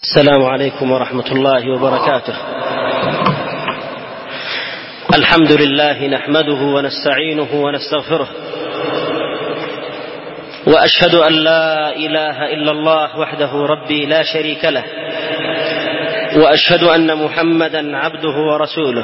السلام عليكم ورحمة الله وبركاته. الحمد لله نحمده ونستعينه ونستغفره، وأشهد أن لا إله إلا الله وحده ربي لا شريك له، وأشهد أن محمدا عبده ورسوله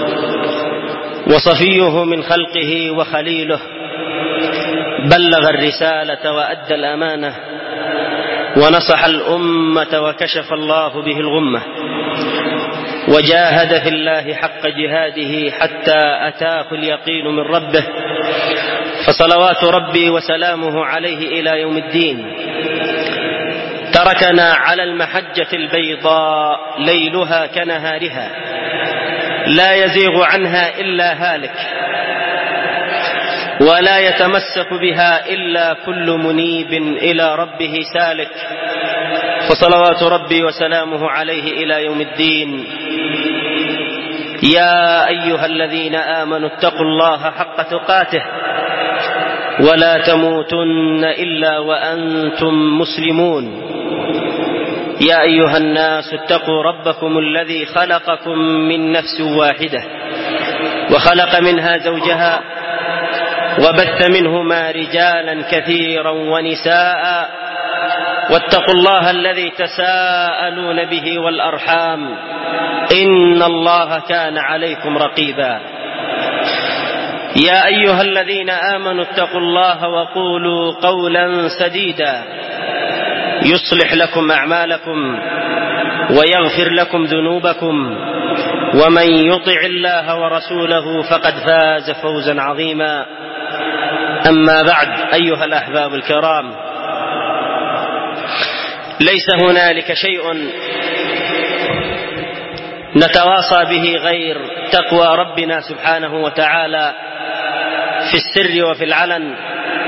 وصفيه من خلقه وخليله، بلغ الرسالة وأدى الأمانة ونصح الأمة وكشف الله به الغمة، وجاهد في الله حق جهاده حتى أتاه اليقين من ربه، فصلوات ربي وسلامه عليه إلى يوم الدين. تركنا على المحجة البيضاء ليلها كنهارها، لا يزيغ عنها إلا هالك، ولا يتمسك بها إلا كل منيب إلى ربه سالك، فصلوات ربي وسلامه عليه إلى يوم الدين. يا أيها الذين آمنوا اتقوا الله حق تقاته ولا تموتن إلا وأنتم مسلمون. يا أيها الناس اتقوا ربكم الذي خلقكم من نفس واحدة وخلق منها زوجها وبث منهما رجالا كثيرا ونساء، واتقوا الله الذي تساءلون به والأرحام، إن الله كان عليكم رقيبا. يا أيها الذين آمنوا اتقوا الله وقولوا قولا سديدا يصلح لكم أعمالكم ويغفر لكم ذنوبكم، ومن يطع الله ورسوله فقد فاز فوزا عظيما. أما بعد، أيها الأحباب الكرام، ليس هنالك شيء نتواصى به غير تقوى ربنا سبحانه وتعالى في السر وفي العلن،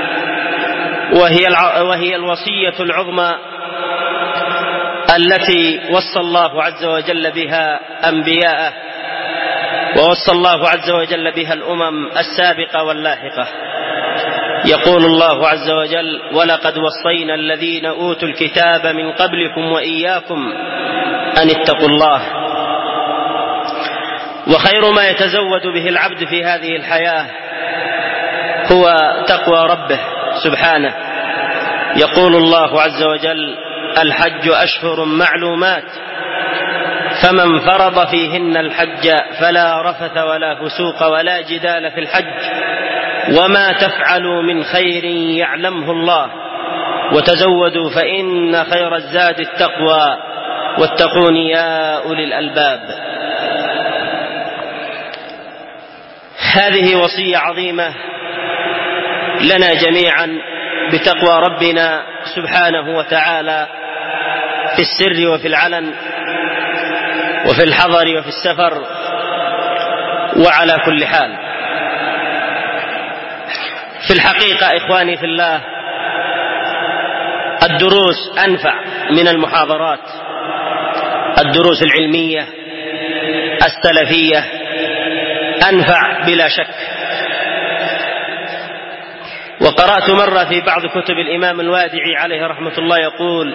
وهي الوصية العظمى التي وصى الله عز وجل بها أنبياءه، ووصى الله عز وجل بها الأمم السابقة واللاحقة. يقول الله عز وجل: ولقد وصينا الذين أوتوا الكتاب من قبلكم وإياكم أن اتقوا الله. وخير ما يتزود به العبد في هذه الحياة هو تقوى ربه سبحانه. يقول الله عز وجل: الحج أشهر معلومات، فمن فرض فيهن الحج فلا رفث ولا فسوق ولا جدال في الحج، وما تفعلوا من خير يعلمه الله، وتزودوا فإن خير الزاد التقوى، واتقون يا أولي الألباب. هذه وصية عظيمة لنا جميعا بتقوى ربنا سبحانه وتعالى في السر وفي العلن، وفي الحضر وفي السفر، وعلى كل حال. في الحقيقة إخواني في الله، الدروس أنفع من المحاضرات، الدروس العلمية السلفية أنفع بلا شك. وقرأت مرة في بعض كتب الإمام الوادعي عليه رحمة الله يقول: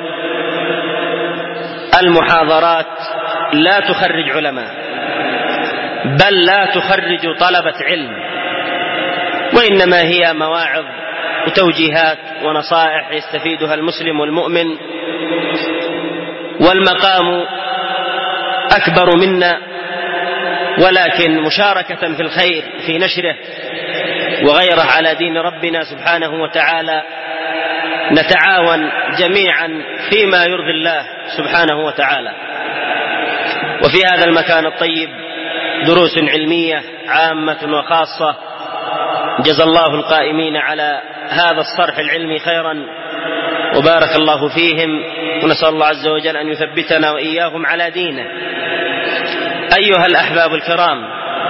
المحاضرات لا تخرج علماء، بل لا تخرج طلبة علم، وإنما هي مواعظ وتوجيهات ونصائح يستفيدها المسلم والمؤمن، والمقام أكبر منا، ولكن مشاركة في الخير في نشره وغيره على دين ربنا سبحانه وتعالى نتعاون جميعا فيما يرضي الله سبحانه وتعالى. وفي هذا المكان الطيب دروس علمية عامة وخاصة، جزى الله القائمين على هذا الصرح العلمي خيرا وبارك الله فيهم، ونسأل الله عز وجل أن يثبتنا وإياهم على دينه. أيها الأحباب الكرام،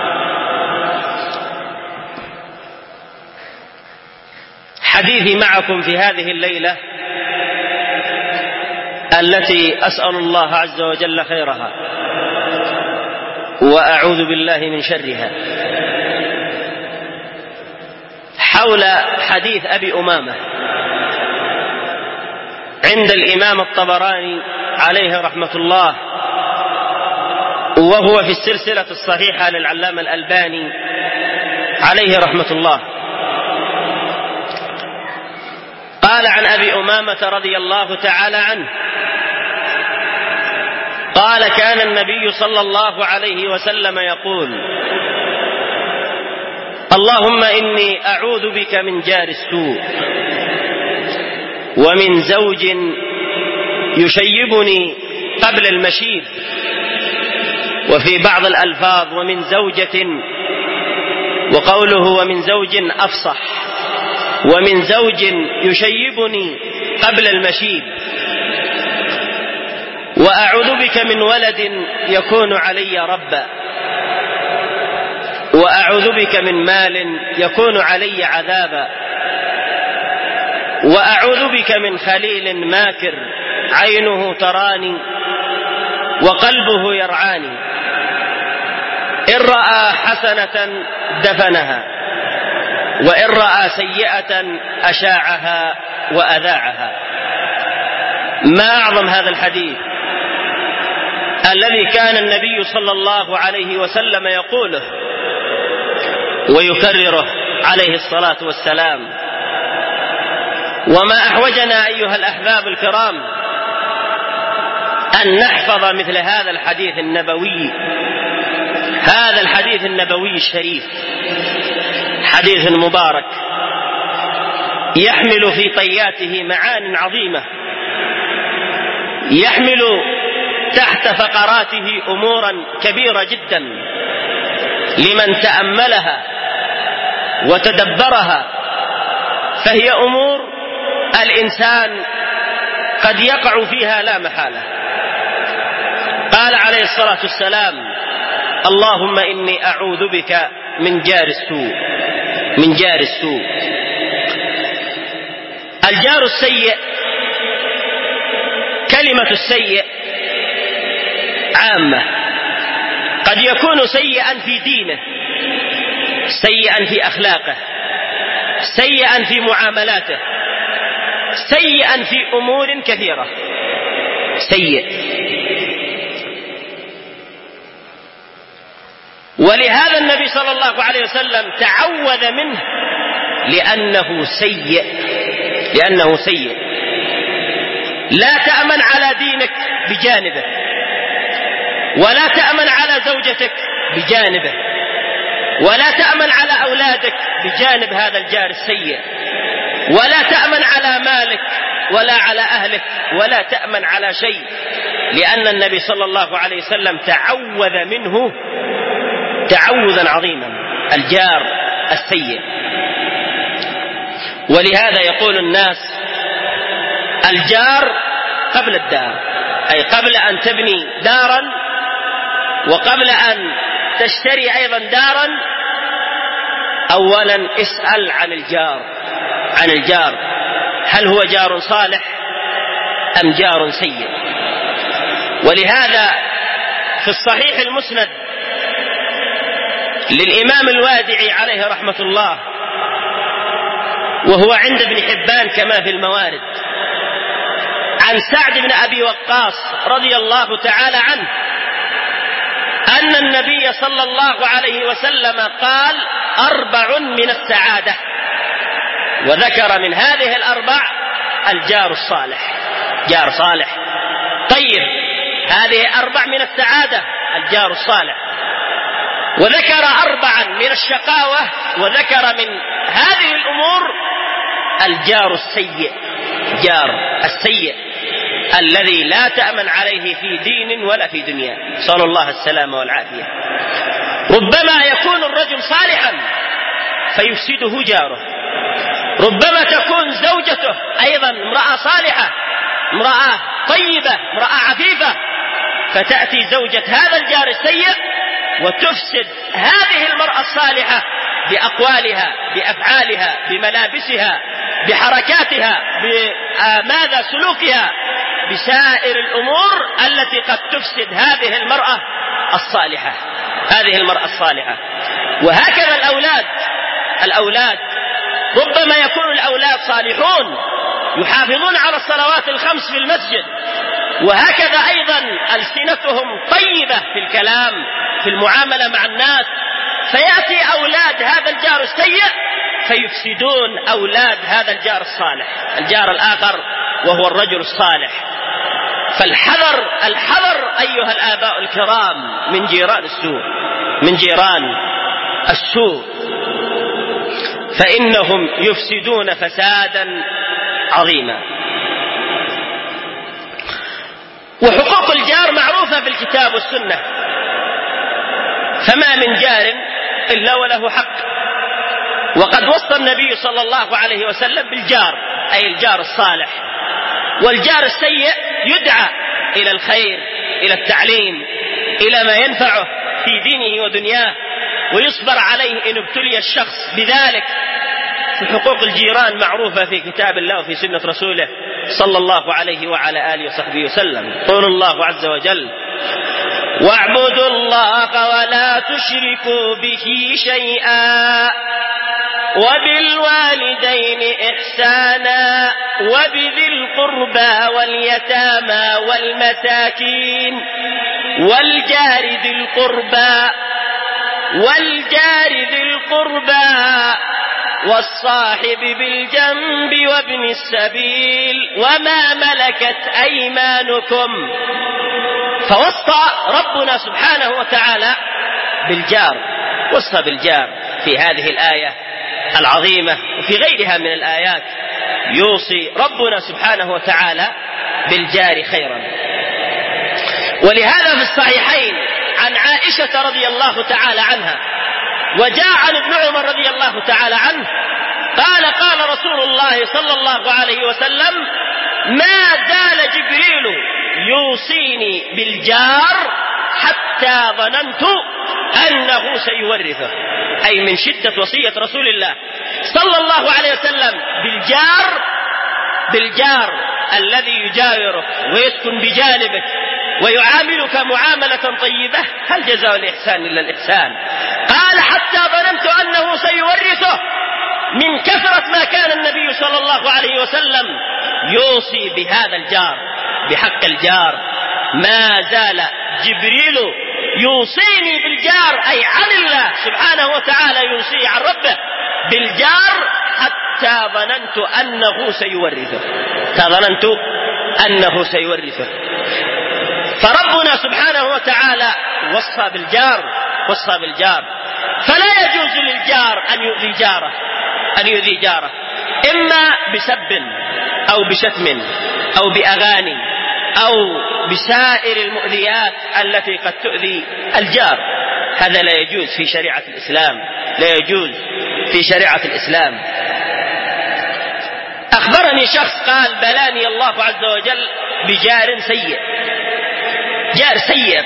حديثي معكم في هذه الليلة التي أسأل الله عز وجل خيرها وأعوذ بالله من شرها، حول حديث أبي أمامة عند الإمام الطبراني عليه رحمة الله، وهو في السلسلة الصحيحة للعلامة الألباني عليه رحمة الله. قال عن أبي أمامة رضي الله تعالى عنه قال: كان النبي صلى الله عليه وسلم يقول: اللهم إني أعوذ بك من جار السوء، ومن زوج يشيبني قبل المشيب، وفي بعض الألفاظ ومن زوجة، وقوله ومن زوج أفصح، ومن زوج يشيبني قبل المشيب، وأعوذ بك من ولد يكون علي ربا، وأعوذ بك من مال يكون علي عذابا، وأعوذ بك من خليل ماكر عينه تراني وقلبه يرعاني، إن رأى حسنة دفنها، وإن رأى سيئة أشاعها وأذاعها. ما أعظم هذا الحديث الذي كان النبي صلى الله عليه وسلم يقوله ويكرره عليه الصلاة والسلام. وما أحوجنا أيها الأحباب الكرام أن نحفظ مثل هذا الحديث النبوي، هذا الحديث النبوي الشريف، حديث مبارك يحمل في طياته معان عظيمة، يحمل تحت فقراته أمورا كبيرة جدا لمن تأملها وتدبرها، فهي أمور الإنسان قد يقع فيها لا محالة. قال عليه الصلاة والسلام: اللهم إني أعوذ بك من جار السوء، من جار السوء. الجار السيء، كلمة السيء عامة، قد يكون سيئا في دينه، سيئا في أخلاقه، سيئا في معاملاته، سيئا في أمور كثيرة، سيء. ولهذا النبي صلى الله عليه وسلم تعوذ منه لأنه سيء، لأنه سيء. لا تأمن على دينك بجانبه، ولا تأمن على زوجتك بجانبه، ولا تأمن على أولادك بجانب هذا الجار السيء، ولا تأمن على مالك ولا على أهلك، ولا تأمن على شيء، لأن النبي صلى الله عليه وسلم تعوذ منه تعوذا عظيما، الجار السيء. ولهذا يقول الناس: الجار قبل الدار، أي قبل أن تبني دارا وقبل أن تشتري أيضا دارا، أولا اسأل عن الجار، عن الجار، هل هو جار صالح أم جار سيء؟ ولهذا في الصحيح المسند للإمام الوادعي عليه رحمة الله، وهو عند ابن حبان كما في الموارد، عن سعد بن أبي وقاص رضي الله تعالى عنه أن النبي صلى الله عليه وسلم قال: 4 من السعادة، وذكر من هذه الأربع الجار الصالح، جار صالح. طيب، هذه 4 من السعادة الجار الصالح، وذكر 4 من الشقاوة، وذكر من هذه الأمور الجار السيء، جار السيء الذي لا تأمن عليه في دين ولا في دنيا، صلى الله السلامة والعافية. ربما يكون الرجل صالحا فيفسده جاره، ربما تكون زوجته أيضا امرأة صالحة، امرأة طيبة، امرأة عفيفة، فتأتي زوجة هذا الجار السيء وتفسد هذه المرأة الصالحة بأقوالها، بأفعالها، بملابسها، بحركاتها، بماذا سلوكها، بسائر الأمور التي قد تفسد هذه المرأة الصالحة، هذه المرأة الصالحة. وهكذا الأولاد ربما يكون الأولاد صالحون، يحافظون على الصلوات الخمس في المسجد، وهكذا أيضا ألسنتهم طيبة في الكلام في المعاملة مع الناس، فيأتي أولاد هذا الجار السيء فيفسدون أولاد هذا الجار الصالح، الجار الآخر وهو الرجل الصالح. فالحذر أيها الآباء الكرام من جيران السوء، فإنهم يفسدون فسادا عظيما. وحقوق الجار معروفة في الكتاب والسنة، فما من جار إلا وله حق. وقد وصى النبي صلى الله عليه وسلم بالجار، أي الجار الصالح. والجار السيء يدعى إلى الخير، إلى التعليم، إلى ما ينفعه في دينه ودنياه، ويصبر عليه إن ابتلي الشخص بذلك. حقوق الجيران معروفة في كتاب الله وفي سنة رسوله صلى الله عليه وعلى آله وصحبه وسلم. قول الله عز وجل: واعبدوا الله ولا تشركوا به شيئا وبالوالدين إحسانا وبذي القربى واليتامى والمساكين والجار ذي القربى والصاحب بالجنب وابن السبيل وما ملكت أيمانكم. فوصى ربنا سبحانه وتعالى بالجار، وصى بالجار في هذه الآية العظيمة وفي غيرها من الآيات. يوصي ربنا سبحانه وتعالى بالجار خيرا. ولهذا في الصحيحين عن عائشة رضي الله تعالى عنها، وجاء عن ابن عمر رضي الله تعالى عنه قال: قال رسول الله صلى الله عليه وسلم: ما زال جبريل يوصيني بالجار حتى ظننت أنه سيورثه. أي من شدة وصية رسول الله صلى الله عليه وسلم بالجار الذي يجاورك ويسكن بجانبك ويعاملك معاملة طيبة، هل جزاء الإحسان إلا الإحسان؟ قال: حتى ظننت أنه سيورثه، من كثرة ما كان النبي صلى الله عليه وسلم يوصي بهذا الجار، بحق الجار. ما زال جبريل يوصيني بالجار، أي عن الله سبحانه وتعالى يوصي عن ربه بالجار حتى ظننت أنه سيورثه. فربنا سبحانه وتعالى وصى بالجار، فلا يجوز للجار أن يؤذي جاره إما بسب أو بشتم أو بأغاني أو بسائر المؤذيات التي قد تؤذي الجار. هذا لا يجوز في شريعة الإسلام، أخبرني شخص قال: بلاني الله عز وجل بجار سيء. جار سيء،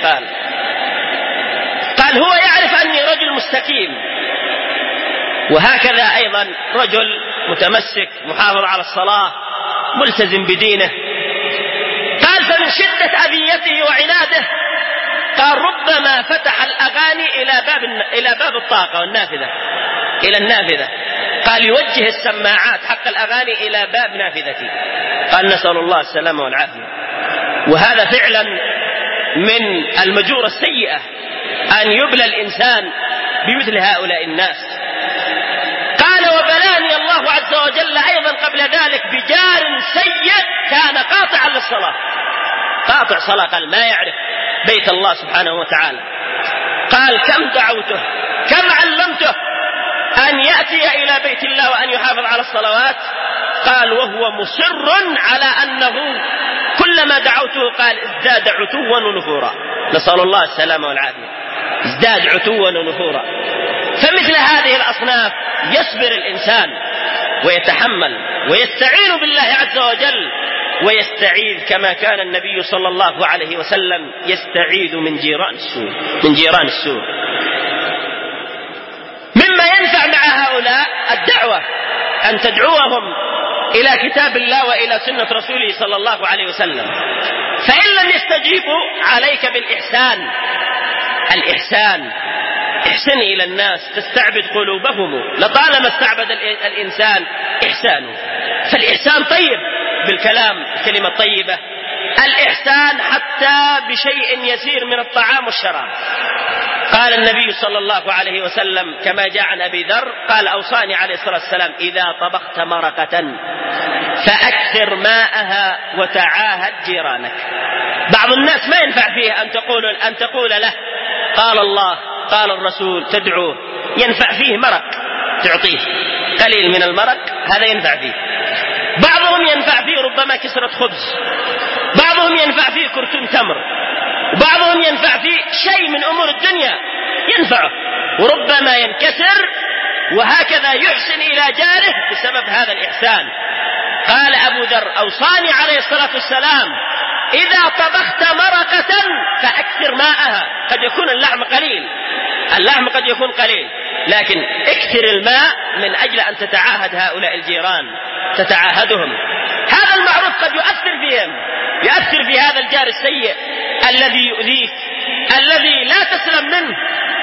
قال هو يعرف أني رجل مستقيم، وهكذا أيضا رجل متمسك محافظ على الصلاة ملتزم بدينه. قال: فمن شدة أذيته وعناده قال ربما فتح الأغاني إلى باب الطاقة والنافذة، إلى النافذة. قال يوجه السماعات حق الأغاني إلى باب نافذتي. قال: نسأل الله السلامة والعافية. وهذا فعلا من المجورة السيئة أن يبلى الإنسان بمثل هؤلاء الناس. قال: وبلاني الله عز وجل أيضا قبل ذلك بجار سيء كان قاطعا للصلاة، قاطع صلاة، قال ما يعرف بيت الله سبحانه وتعالى. قال: كم دعوته، كم علمته أن يأتي إلى بيت الله وأن يحافظ على الصلوات. قال: وهو مصر على أنه كلما دعوته قال ازداد عتوا ونفورا. نسأل الله السلامة والعافية. ازداد عتوا ونفورا. فمثل هذه الأصناف يصبر الإنسان ويتحمل ويستعين بالله عز وجل ويستعيذ كما كان النبي صلى الله عليه وسلم يستعيذ من جيران السوء. مما ينفع مع هؤلاء الدعوة، أن تدعوهم إلى كتاب الله وإلى سنة رسوله صلى الله عليه وسلم. فإن لم يستجيبوا عليك بالإحسان، الإحسان، احسن إلى الناس تستعبد قلوبهم، لطالما استعبد الإنسان إحسانه. فالإحسان طيب بالكلام، الكلمة الطيبة، الإحسان حتى بشيء يسير من الطعام والشراب. قال النبي صلى الله عليه وسلم كما جاء عن أبي ذر قال أوصاني عليه الصلاة والسلام إذا طبخت مرقة فأكثر ماءها وتعاهد جيرانك. بعض الناس ما ينفع فيه أن تقول له قال الله قال الرسول تدعوه، ينفع فيه مرق تعطيه قليل من المرق، هذا ينفع فيه. بعضهم ينفع فيه ربما كسرة خبز، بعضهم ينفع فيه كرتون تمر، بعضهم ينفع فيه شيء من أمور الدنيا ينفعه وربما ينكسر، وهكذا يحسن إلى جاره بسبب هذا الإحسان. قال أبو ذر أوصاني عليه الصلاة والسلام إذا طبخت مرقة فأكثر ماءها. قد يكون اللحم قليل، اللحم قد يكون قليل، لكن اكثر الماء من أجل أن تتعاهد هؤلاء الجيران، تتعاهدهم. هذا المعروف قد يؤثر فيهم، يؤثر في هذا الجار السيء الذي يؤذيك، الذي لا تسلم منه،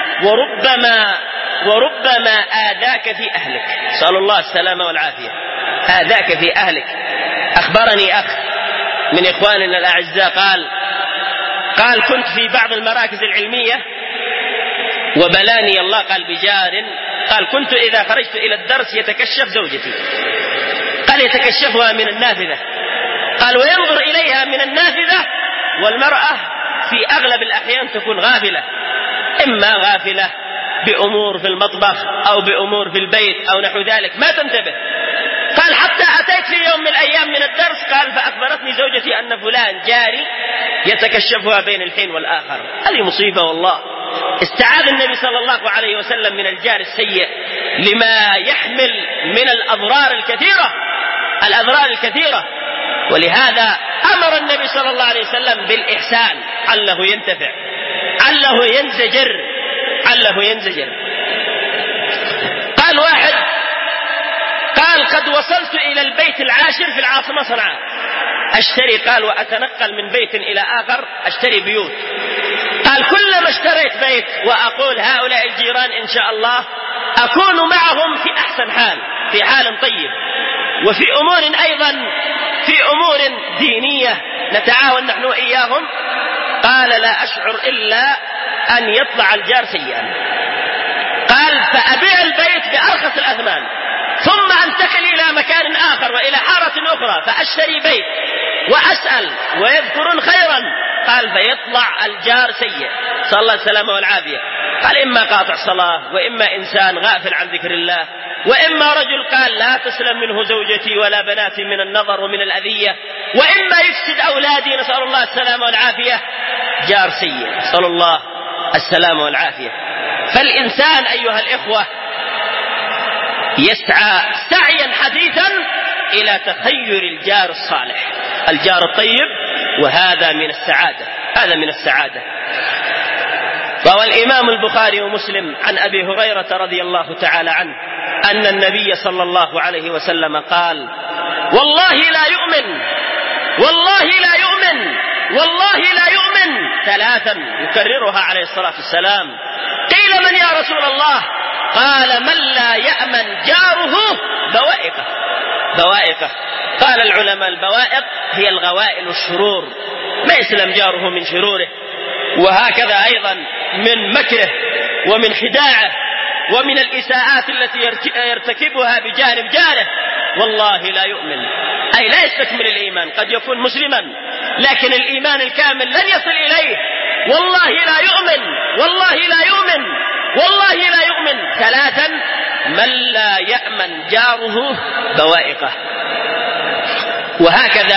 وربما آذاك في أهلك. سأل الله السلامة والعافية. آذاك في أهلك. أخبرني أخ من إخواننا الأعزاء قال كنت في بعض المراكز العلمية وبلاني الله قال بجار، قال كنت إذا خرجت إلى الدرس يتكشف زوجتي، قال يتكشفها من النافذة، قال وينظر إليها من النافذة، والمرأة في أغلب الأحيان تكون غافلة، إما غافلة بأمور في المطبخ أو بأمور في البيت أو نحو ذلك ما تنتبه. قال حتى أتيت في يوم من الأيام من الدرس، قال فأخبرتني زوجتي أن فلان جاري يتكشفها بين الحين والآخر. هذه مصيبة والله. استعاذ النبي صلى الله عليه وسلم من الجار السيء لما يحمل من الأضرار الكثيرة، ولهذا أمر النبي صلى الله عليه وسلم بالإحسان علّه ينتفع، علّه ينزجر. قال واحد قال قد وصلت إلى البيت العاشر في العاصمة صنعاء أشتري، قال وأتنقل من بيت إلى آخر أشتري بيوت، قال كلما اشتريت بيت وأقول هؤلاء الجيران إن شاء الله أكون معهم في أحسن حال، في حال طيب، وفي أمور أيضا في أمور دينية نتعاون نحن وإياهم، قال لا أشعر إلا أن يطلع الجار سيئا. قال فأبيع البيت بأرخص الأثمان ثم أنتقل إلى مكان آخر وإلى حارة أخرى فأشتري بيت وأسأل ويذكرون خيرا، قال فيطلع الجار سيء، صلى الله السلامة والعافية. قال إما قاطع صلاة، وإما إنسان غافل عن ذكر الله، وإما رجل قال لا تسلم منه زوجتي ولا بناتي من النظر ومن الأذية، وإما يفسد أولادي، نسأل الله السلامة والعافية. جار سيء، نسأل الله السلامة والعافية. فالإنسان أيها الإخوة يسعى سعيا حثيثا إلى تخير الجار الصالح، الجار الطيب، وهذا من السعادة، هذا من السعادة. روى الإمام البخاري ومسلم عن أبي هريرة رضي الله تعالى عنه أن النبي صلى الله عليه وسلم قال والله لا يؤمن، والله لا يؤمن، والله لا يؤمن، ثلاثا يكررها عليه الصلاة والسلام. قيل من يا رسول الله؟ قال من لا يأمن جاره بوائقه. بوائقه، قال العلماء البوائق هي الغوائل والشرور، ما يسلم جاره من شروره، وهكذا أيضا من مكره ومن خداعه ومن الإساءات التي يرتكبها بجانب جاره. والله لا يؤمن، أي لا يستكمل الإيمان، قد يكون مسلما لكن الإيمان الكامل لن يصل إليه. والله لا يؤمن، والله لا يؤمن، والله لا يؤمن. ثلاثا من لا يأمن جاره بوائقه. وهكذا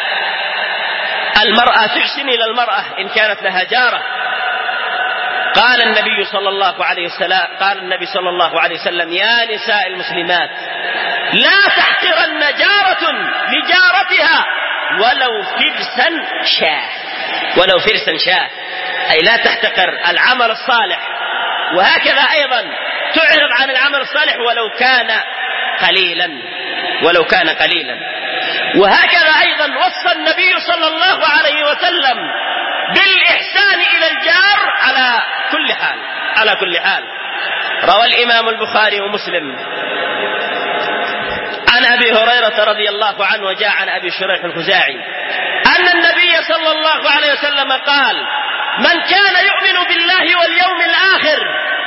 المرأة تحسن إلى المرأة إن كانت لها جارة. قال النبي صلى الله عليه وسلم يا نساء المسلمات لا تحقرن جارة لجارتها ولو فرسا شاة، ولو فرسا شاة، أي لا تحتقر العمل الصالح، وهكذا أيضا تعرض عن العمل الصالح ولو كان قليلا، ولو كان قليلا. وهكذا أيضا وصى النبي صلى الله عليه وسلم بالإحسان إلى الجار على كل حال، على كل حال. روى الإمام البخاري ومسلم عن أبي هريرة رضي الله عنه وجاء عن أبي شريح الخزاعي أن النبي صلى الله عليه وسلم قال: من كان يؤمن بالله واليوم الآخر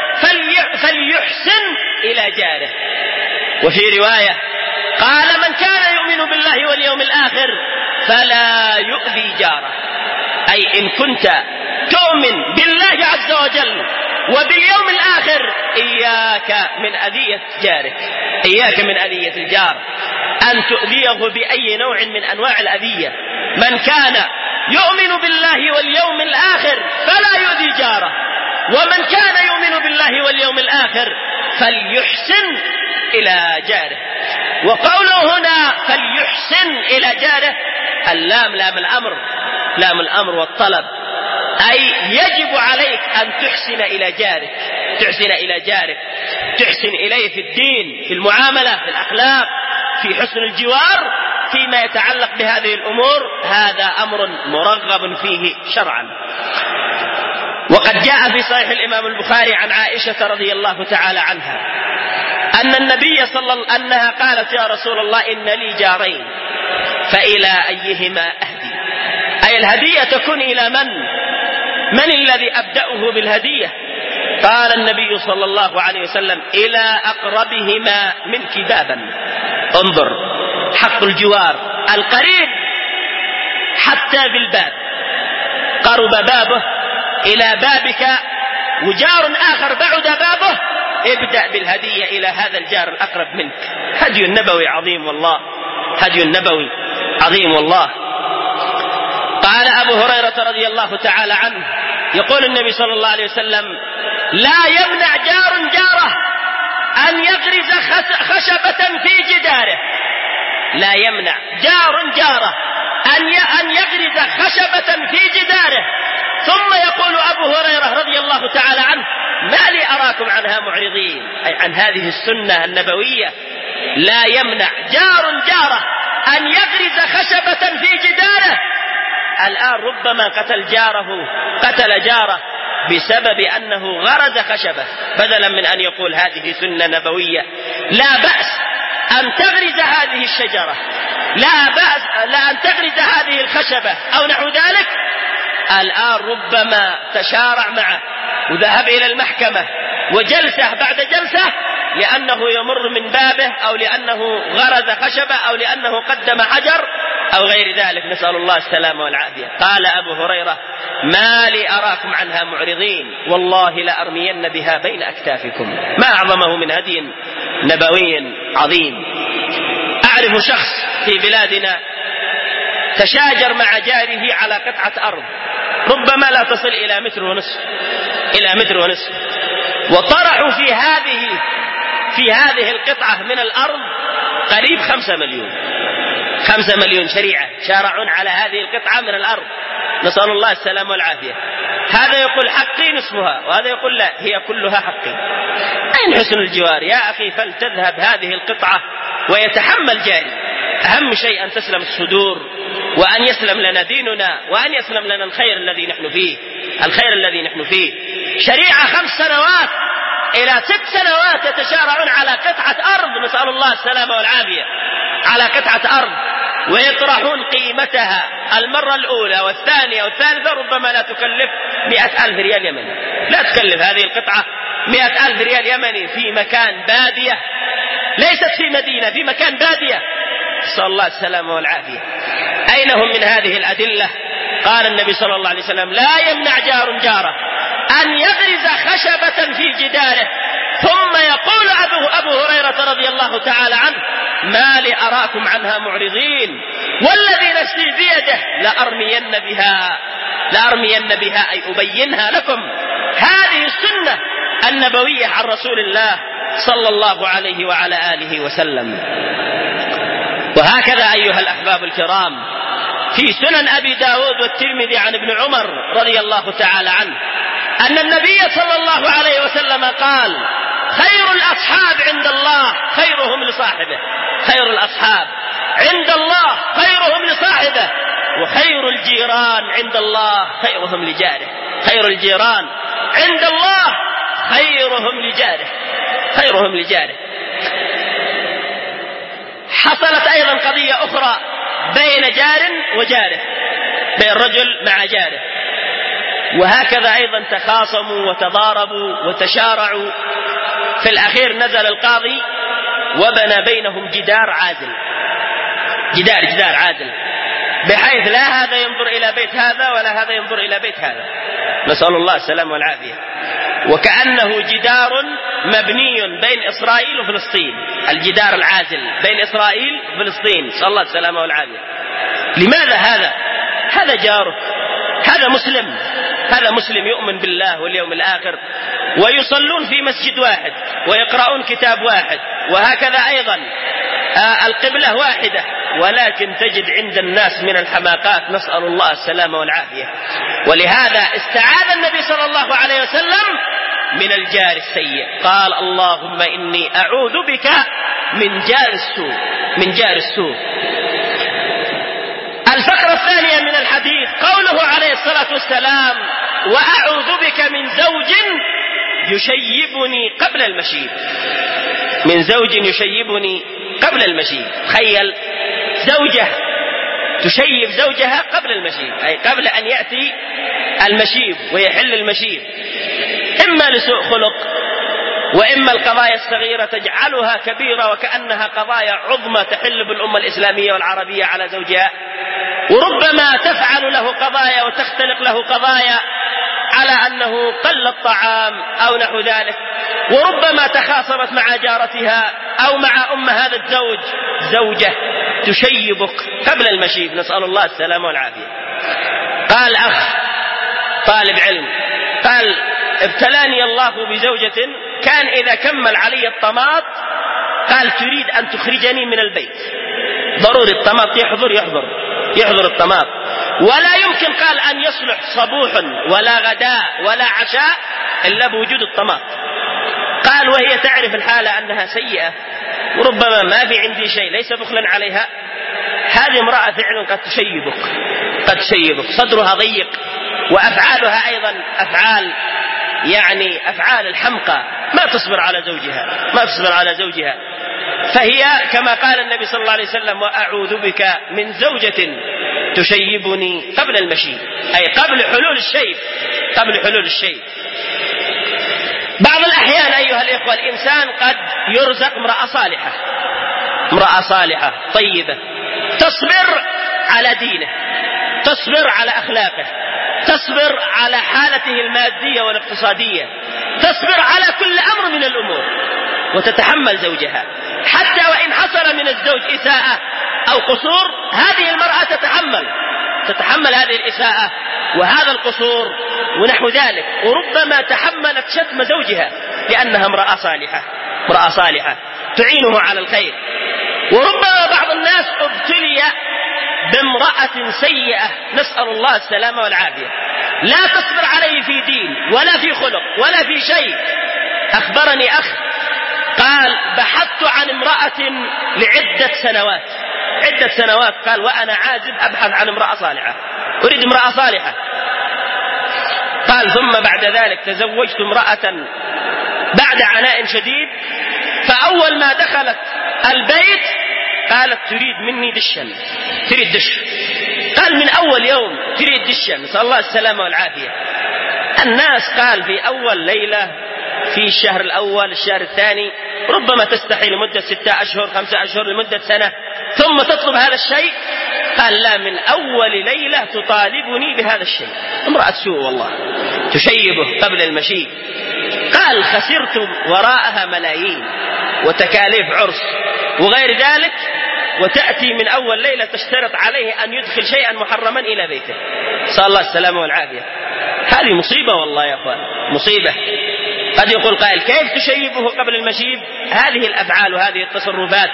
فليحسن إلى جاره. وفي رواية قال: من كان يؤمن بالله واليوم الآخر فلا يؤذي جاره. أي إن كنت تؤمن بالله عز وجل وباليوم الآخر إياك من أذية جارك، إياك من أذية الجار، أن تؤذيه بأي نوع من أنواع الأذية. من كان يؤمن بالله واليوم الآخر فلا يؤذي جاره، ومن كان يؤمن بالله واليوم الآخر فليحسن إلى جاره. وقوله هنا فليحسن إلى جاره، اللام لام الأمر، لام الأمر والطلب، أي يجب عليك أن تحسن إلى جارك، تحسن إلى جارك، تحسن إليه في الدين، في المعاملة، في الأخلاق، في حسن الجوار، فيما يتعلق بهذه الأمور. هذا أمر مرغب فيه شرعا. وقد جاء في صحيح الإمام البخاري عن عائشة رضي الله تعالى عنها أن النبي أنها قالت: يا رسول الله إن لي جارين فإلى أيهما أهدي؟ أي الهدية تكون إلى من الذي أبدأه بالهدية؟ قال النبي صلى الله عليه وسلم: إلى أقربهما منك بابا. انظر حق الجوار القريب حتى بالباب، قرب بابه إلى بابك، وجار آخر بعد بابه، ابدأ بالهدية إلى هذا الجار الأقرب منك. هدي النبوي عظيم والله، هدي النبوي عظيم والله. قال أبو هريرة رضي الله تعالى عنه يقول النبي صلى الله عليه وسلم: لا يمنع جار جاره أن يغرز خشبة في جداره. لا يمنع جار جاره أن يغرز خشبة في جداره. ثم يقول أبو هريرة رضي الله تعالى عنه: ما لي أراكم عنها معرضين، أي عن هذه السنة النبوية. لا يمنع جار جاره أن يغرز خشبة في جداره. الآن ربما قتل جاره بسبب أنه غرز خشبة، بدلا من أن يقول هذه سنة نبوية. لا بأس أن تغرز هذه الشجرة، لا بأس أن تغرز هذه الخشبة أو نحو ذلك. الآن ربما تشارع معه وذهب إلى المحكمة وجلسة بعد جلسة لأنه يمر من بابه، أو لأنه غرز خشبة، أو لأنه قدم حجر أو غير ذلك، نسأل الله السلامة والعافية. قال أبو هريرة: ما لي أراكم عنها معرضين، والله لأرمين بها بين أكتافكم. ما أعظمه من هدي نبوي عظيم. أعرف شخص في بلادنا تشاجر مع جاره على قطعة أرض ربما لا تصل إلى متر ونصف، وطرحوا في هذه القطعة من الأرض قريب 5 مليون شريعة، شارعون على هذه القطعة من الأرض، نسأل الله السلامة والعافية. هذا يقول حقي نصفها، وهذا يقول لا، هي كلها حقي. أين حسن الجوار يا أخي؟ فلتذهب هذه القطعة ويتحمل جاري. أهم شيء أن تسلم الصدور، وأن يسلم لنا ديننا، وأن يسلم لنا الخير الذي نحن فيه. شريعة 5 سنوات إلى 6 سنوات يتشارعون على قطعة أرض، نسأل الله السلامة والعافية، على قطعة أرض، ويطرحون قيمتها المرة الأولى والثانية والثالثة ربما لا تكلف 100,000 ريال يمني. لا تكلف هذه القطعة 100,000 ريال يمني في مكان بادية، ليست في مدينة، في مكان بادية، نسأل الله السلامة والعافية. أين هم من هذه الأدلة؟ قال النبي صلى الله عليه وسلم: لا يمنع جار جاره أن يغرز خشبة في جداره. ثم يقول أبو هريرة رضي الله تعالى عنه: ما لي أراكم عنها معرضين، والذي نفسي بيده لأرمين بها أي أبينها لكم. هذه السنة النبوية عن رسول الله صلى الله عليه وعلى آله وسلم. وهكذا أيها الأحباب الكرام في سنن أبي داود والترمذي عن ابن عمر رضي الله تعالى عنه أن النبي صلى الله عليه وسلم قال: خير الأصحاب عند الله خيرهم لصاحبه. خير الأصحاب عند الله خيرهم لصاحبه، وخير الجيران عند الله خيرهم لجاره. خير الجيران عند الله خيرهم لجاره. حصلت أيضا قضية أخرى بين جار وجاره. بين الرجل مع جاره. وهكذا أيضا تخاصموا وتضاربوا وتشارعوا. في الأخير نزل القاضي وبنى بينهم جدار عازل، جدار عازل، بحيث لا هذا ينظر إلى بيت هذا ولا هذا ينظر إلى بيت هذا، نسأل الله السلامة والعافية. وكأنه جدار مبني بين إسرائيل وفلسطين، الجدار العازل بين إسرائيل وفلسطين، نسأل الله السلامة والعافية. لماذا هذا؟ هذا جاره، هذا مسلم يؤمن بالله واليوم الآخر، ويصلون في مسجد واحد ويقرؤون كتاب واحد، وهكذا أيضا القبلة واحدة، ولكن تجد عند الناس من الحماقات، نسأل الله السلامة والعافية. ولهذا استعاذ النبي صلى الله عليه وسلم من الجار السيء، قال اللهم إني أعوذ بك من جار السوء. الفقرة الثانية من الحديث قوله عليه الصلاة والسلام وأعوذ بك من زوج يشيبني قبل المشيب، من زوج يشيبني قبل المشيب. تخيل زوجة تشيب زوجها قبل المشيب، أي قبل أن يأتي المشيب ويحل المشيب، إما لسوء خلق، وإما القضايا الصغيرة تجعلها كبيرة وكأنها قضايا عظمى تحل بالأمة الإسلامية والعربية على زوجها، وربما تفعل له قضايا وتختلق له قضايا على أنه قل الطعام أو نحو ذلك، وربما تخاصمت مع جارتها أو مع أم هذا الزوج، زوجة تشيبك قبل المشيب، نسأل الله السلامة والعافية. قال أخ طالب علم قال ابتلاني الله بزوجة كان إذا كمل علي الطماط قال تريد أن تخرجني من البيت، ضروري الطماط يحضر الطماط، ولا يمكن قال أن يصلح صبوح ولا غداء ولا عشاء إلا بوجود الطماط. قال وهي تعرف الحالة أنها سيئة وربما ما في عندي شيء، ليس بخلا عليها، هذه امرأة فعلا قد تشيبك، صدرها ضيق، وأفعالها أيضا أفعال الحمقى، ما تصبر على زوجها، فهي كما قال النبي صلى الله عليه وسلم وأعوذ بك من زوجة تشيبني قبل المشيب، أي قبل حلول الشيب. بعض الأحيان أيها الإخوة الإنسان قد يرزق امرأة صالحة طيبة، تصبر على دينه، تصبر على أخلاقه، تصبر على حالته المادية والاقتصادية، تصبر على كل أمر من الأمور، وتتحمل زوجها، حتى وإن حصل من الزوج إساءة أو قصور، هذه المرأة تتحمل هذه الإساءة وهذا القصور ونحو ذلك، وربما تحملت شتم زوجها لأنها امرأة صالحة تعينه على الخير. وربما بعض الناس ابتلي بامرأة سيئة، نسأل الله السلامة والعافية، لا تصبر عليه في دين ولا في خلق ولا في شيء. أخبرني أخ قال بحثت عن امرأة لعدة سنوات، قال وأنا عازب أبحث عن امرأة صالحة، أريد امرأة صالحة. قال ثم بعد ذلك تزوجت امرأة بعد عناء شديد، فأول ما دخلت البيت قالت تريد مني تريد دش، قال من أول يوم تريد دشا، نسأل الله السلامة والعافية. الناس قال في أول ليلة، في الشهر الأول، الشهر الثاني، ربما تستحي لمدة 6 أشهر 5 أشهر لمدة سنة، ثم تطلب هذا الشيء. قال لا، من أول ليلة تطالبني بهذا الشيء، امرأة سوء والله، تشيبه قبل المشي. قال خسرت وراءها ملايين وتكاليف عرس وغير ذلك، وتأتي من أول ليلة تشترط عليه أن يدخل شيئا محرما إلى بيته، صلى الله السلامة والعافية. هذه مصيبة والله يا أخوان، مصيبة. قد يقول قائل كيف تشيبه قبل المشيب؟ هذه الأفعال وهذه التصرفات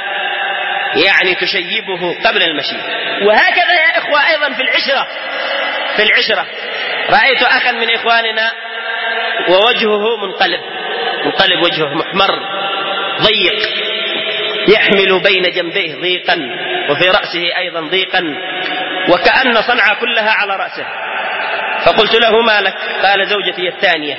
تشيبه قبل المشيب. وهكذا يا إخوة أيضا في العشرة رأيت أخا من إخواننا ووجهه منقلب وجهه محمر ضيق، يحمل بين جنبيه ضيقا وفي رأسه أيضا ضيقا، وكأن صنعاء كلها على رأسه. فقلت له ما لك؟ قال زوجتي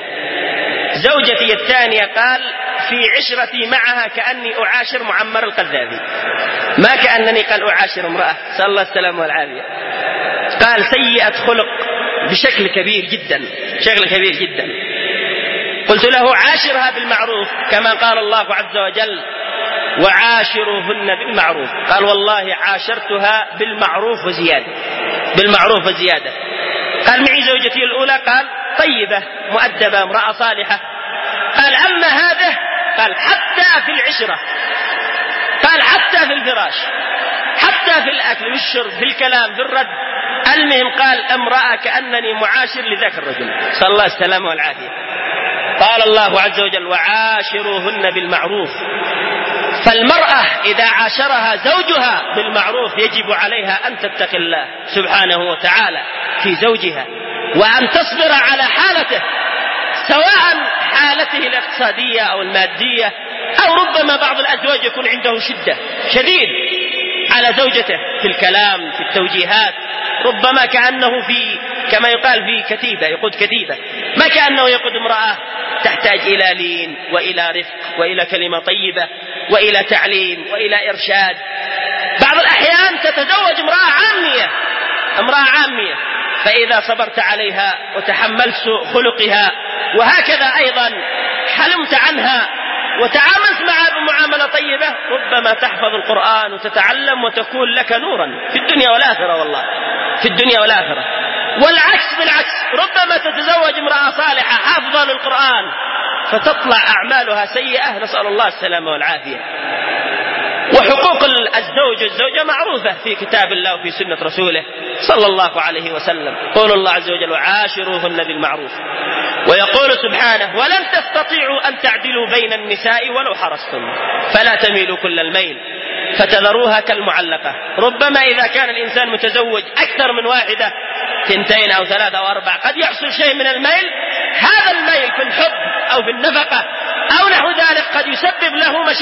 الثانية. قال في عشرتي معها كأني أعاشر معمر القذافي، ما كأنني قال أعاشر امرأة، صلى الله السلام والعافية. قال سيئة خلق بشكل كبير جدا، شكل كبير جدا. قلت له عاشرها بالمعروف كما قال الله عز وجل وعاشروهن بالمعروف. قال والله عاشرتها بالمعروف وزيادة، بالمعروف وزيادة. قال معي زوجتي الأولى، قال طيبة مؤدبة امرأة صالحة. قال أما هذا، قال حتى في العشرة، قال حتى في الفراش، حتى في الأكل والشرب، في الكلام، في الرد، المهم قال امرأة كأنني معاشر لذاك الرجل، صلى الله السلامة والعافية. قال الله عز وجل وعاشروهن بالمعروف. فالمرأة إذا عاشرها زوجها بالمعروف يجب عليها أن تتقي الله سبحانه وتعالى في زوجها، وأن تصبر على حالته، سواء حالته الاقتصادية أو المادية، أو ربما بعض الأزواج يكون عنده شدة شديد على زوجته في الكلام، في التوجيهات، ربما كأنه في كما يقال في كتيبة، يقود كتيبة، ما كأنه يقود امرأة تحتاج إلى لين وإلى رفق وإلى كلمة طيبة وإلى تعليم وإلى إرشاد. بعض الأحيان تتزوج امرأة عامية، فإذا صبرت عليها وتحملت سوء خلقها وهكذا أيضا حلمت عنها وتعاملت معها بمعاملة طيبة، ربما تحفظ القرآن وتتعلم وتكون لك نورا في الدنيا والآخرة، والله في الدنيا والآخرة. والعكس بالعكس، ربما تتزوج امرأة صالحة حافظة للقرآن فتطلع أعمالها سيئة، نسأل الله السلامة والعافية. وحقوق الزوج والزوجة معروفة في كتاب الله وفي سنة رسوله صلى الله عليه وسلم. قول الله عز وجل وعاشروهن بالمعروف، ويقول سبحانه ولن تستطيعوا أن تعدلوا بين النساء ولو حرصتم فلا تميلوا كل الميل فتذروها كالمعلقة. ربما إذا كان الإنسان متزوج أكثر من واحدة، 2 أو 3 أو 4، قد يحصل شيء من الميل. هذا الميل في الحب أو في النفقة أو نحو ذلك قد يسبب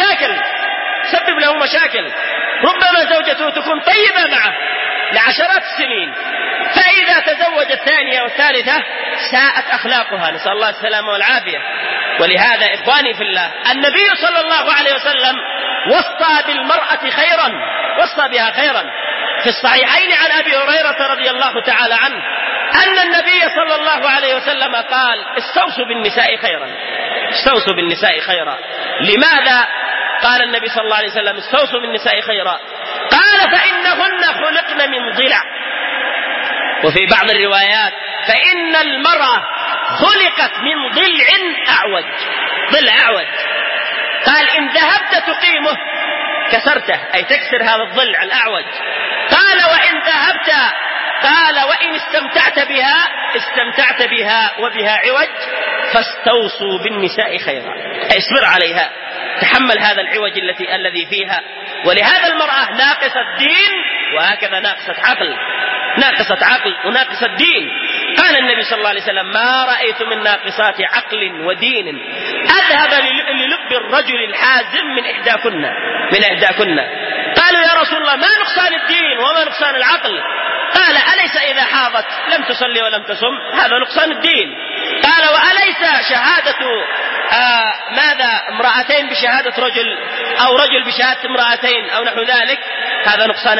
له مشاكل. ربما زوجته تكون طيبة معه لعشرات السنين، فإذا تزوج الثانية والثالثة ساءت أخلاقها، نسأل الله السلامة والعافية. ولهذا إخواني في الله، النبي صلى الله عليه وسلم وصى بالمرأة خيرا، وصى بها خيرا. في الصحيحين عن أبي هريرة رضي الله تعالى عنه أن النبي صلى الله عليه وسلم قال استوصوا بالنساء خيرا، استوصوا بالنساء خيرا. لماذا قال النبي صلى الله عليه وسلم استوصوا بالنساء خيرا؟ قال فإنهن خلقن من ضلع، وفي بعض الروايات فإن المرأة خلقت من ضلع أعوج، ضلع أعوج. قال إن ذهبت تقيمه كسرته، أي تكسر هذا الضلع الأعوج. قال وإن ذهبت، قال وإن استمتعت بها وبها عوج فاستوصوا بالنساء خيرا، أي اصبر عليها، تحمل هذا العوج الذي فيها. ولهذا المرأة ناقصة دين وهكذا ناقصة عقل وناقصة دين. قال النبي صلى الله عليه وسلم ما رأيت من ناقصات عقل ودين أذهب للب الرجل الحازم من إحداكن. قالوا يا رسول الله ما نقصان الدين وما نقصان العقل؟ قال أليس إذا حاضت لم تصلي ولم تصم؟ هذا نقصان الدين. قال وأليس شهادة امرأتين بشهادة رجل أو رجل بشهادة امرأتين أو نحو ذلك؟ هذا نقصان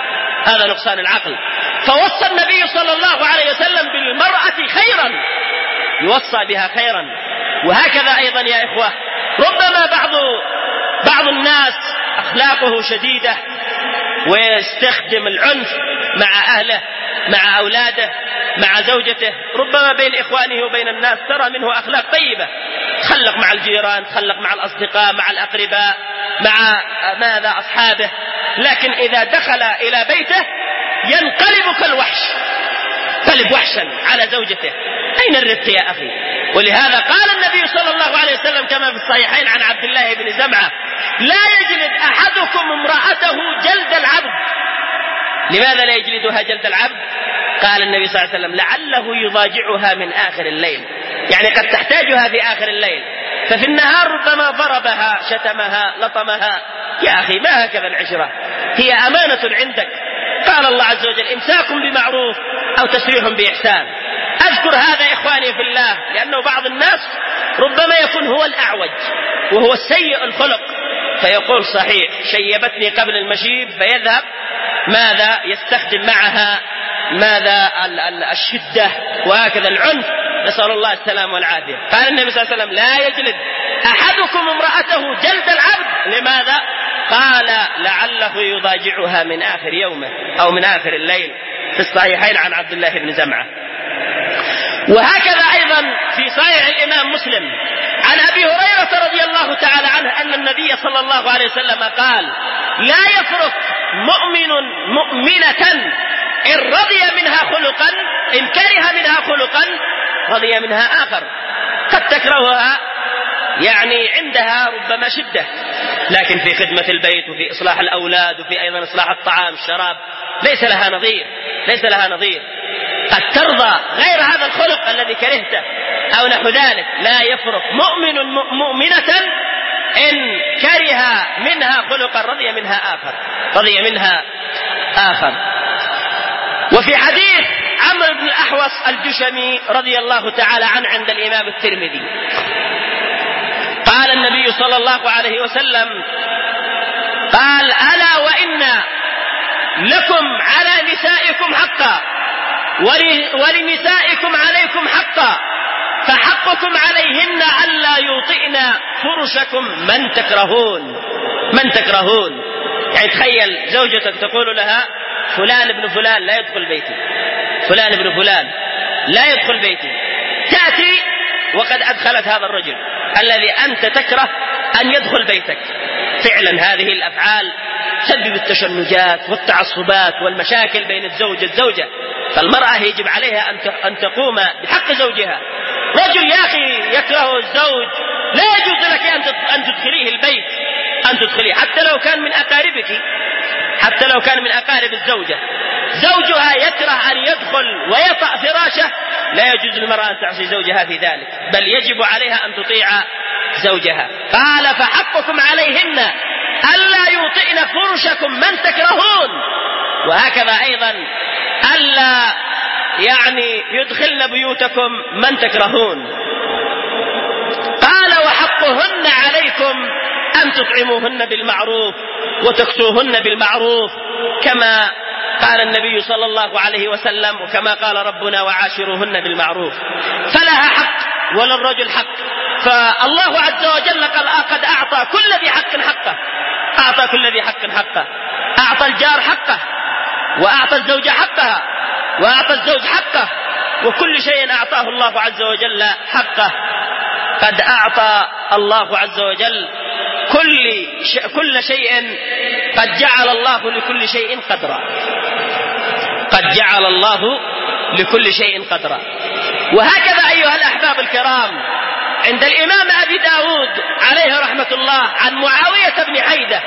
العقل. فوصى النبي صلى الله عليه وسلم بالمرأة خيرا، يوصى بها خيرا. وهكذا أيضا يا إخوة، ربما بعض الناس أخلاقه شديدة ويستخدم العنف مع أهله، مع أولاده، مع زوجته، ربما بين إخوانه وبين الناس ترى منه أخلاق طيبة، تخلق مع الجيران، تخلق مع الأصدقاء، مع الأقرباء، مع أصحابه، لكن إذا دخل إلى بيته ينقلب كالوحش، قلب وحشا على زوجته. أين الرفق يا أخي؟ ولهذا قال النبي صلى الله عليه وسلم كما في الصحيحين عن عبد الله بن زمعة لا يجلد أحدكم امرأته جلد العبد. لماذا لا يجلدها جلد العبد؟ قال النبي صلى الله عليه وسلم لعله يضاجعها من آخر الليل، يعني قد تحتاجها في آخر الليل، ففي النهار ربما ضربها، شتمها، لطمها. يا أخي ما هكذا العشرة، هي أمانة عندك. قال الله عز وجل إمساك بمعروف أو تسريح بإحسان. أذكر هذا إخواني في الله لأنه بعض الناس ربما يكون هو الأعوج وهو السيء الخلق، فيقول صحيح شيبتني قبل المشيب، فيذهب ماذا يستخدم معها ماذا الشدة وهكذا العنف، نسأل الله السلام والعافية. قال النبي صلى الله عليه وسلم: لا يجلد أحدكم امرأته جلد العبد. لماذا؟ قال: لعله يضاجعها من آخر يومه أو من آخر الليل، في الصحيحين عن عبد الله بن زمعة. وهكذا أيضا في صحيح الإمام مسلم عن أبي هريرة رضي الله تعالى عنه أن النبي صلى الله عليه وسلم قال: لا يفرق مؤمن مؤمنة إن رضي منها خلقا، إن كره منها خلقا رضي منها آخر. قد تكرهها يعني عندها ربما شدة، لكن في خدمة البيت وفي إصلاح الأولاد وفي أيضا إصلاح الطعام الشراب ليس لها نظير، ليس لها نظير. قد ترضى غير هذا الخلق الذي كرهته أو نحو ذلك. لا يفرق مؤمن مؤمنة إن كره منها خلقا رضي منها آخر، رضي منها آخر. وفي حديث عمرو بن الأحوص الجشمي رضي الله تعالى عنه عند الإمام الترمذي قال النبي صلى الله عليه وسلم: قال: ألا وإن لكم على نسائكم حقا ولنسائكم عليكم حقا، فحقكم عليهن ألا يوطئن فرشكم من تكرهون. من تكرهون يعني تخيل زوجتك تقول لها: فلان ابن فلان لا يدخل بيتي، فلان ابن فلان لا يدخل بيتي، تأتي وقد أدخلت هذا الرجل الذي أنت تكره أن يدخل بيتك. فعلا هذه الأفعال تسبب التشنجات والتعصبات والمشاكل بين الزوج والزوجة. فالمرأة يجب عليها أن تقوم بحق زوجها. رجل يا أخي يكره الزوج لا يجوز لك أن تدخليه البيت، أن تدخليه حتى لو كان من أقاربك، حتى لو كان من أقارب الزوجة. زوجها يكره أن يدخل ويطأ فراشه، لا يجوز للمرأة أن تعصي زوجها في ذلك، بل يجب عليها أن تطيع زوجها. قال: فحقكم عليهن ألا يوطئن فرشكم من تكرهون. وهكذا أيضا ألا يعني يدخلن بيوتكم من تكرهون. قال: وحقهن عليكم أن تطعموهن بالمعروف وتكسوهن بالمعروف، كما قال النبي صلى الله عليه وسلم وكما قال ربنا: وعاشروهن بالمعروف. فلها حق وللرجل حق. فالله عز وجل قد أعطى كل ذي حق حقه، أعطى كل ذي حق حقه، أعطى الجار حقه، وأعطى الزوجة حقها، وأعطى الزوج حقه، وكل شيء أعطاه الله عز وجل حقه. قد أعطى الله عز وجل كل شيء، قد جعل الله لكل شيء قدرا، قد جعل الله لكل شيء قدرا. وهكذا أيها الأحباب الكرام عند الإمام أبي داود عليه رحمة الله عن معاوية بن حيدة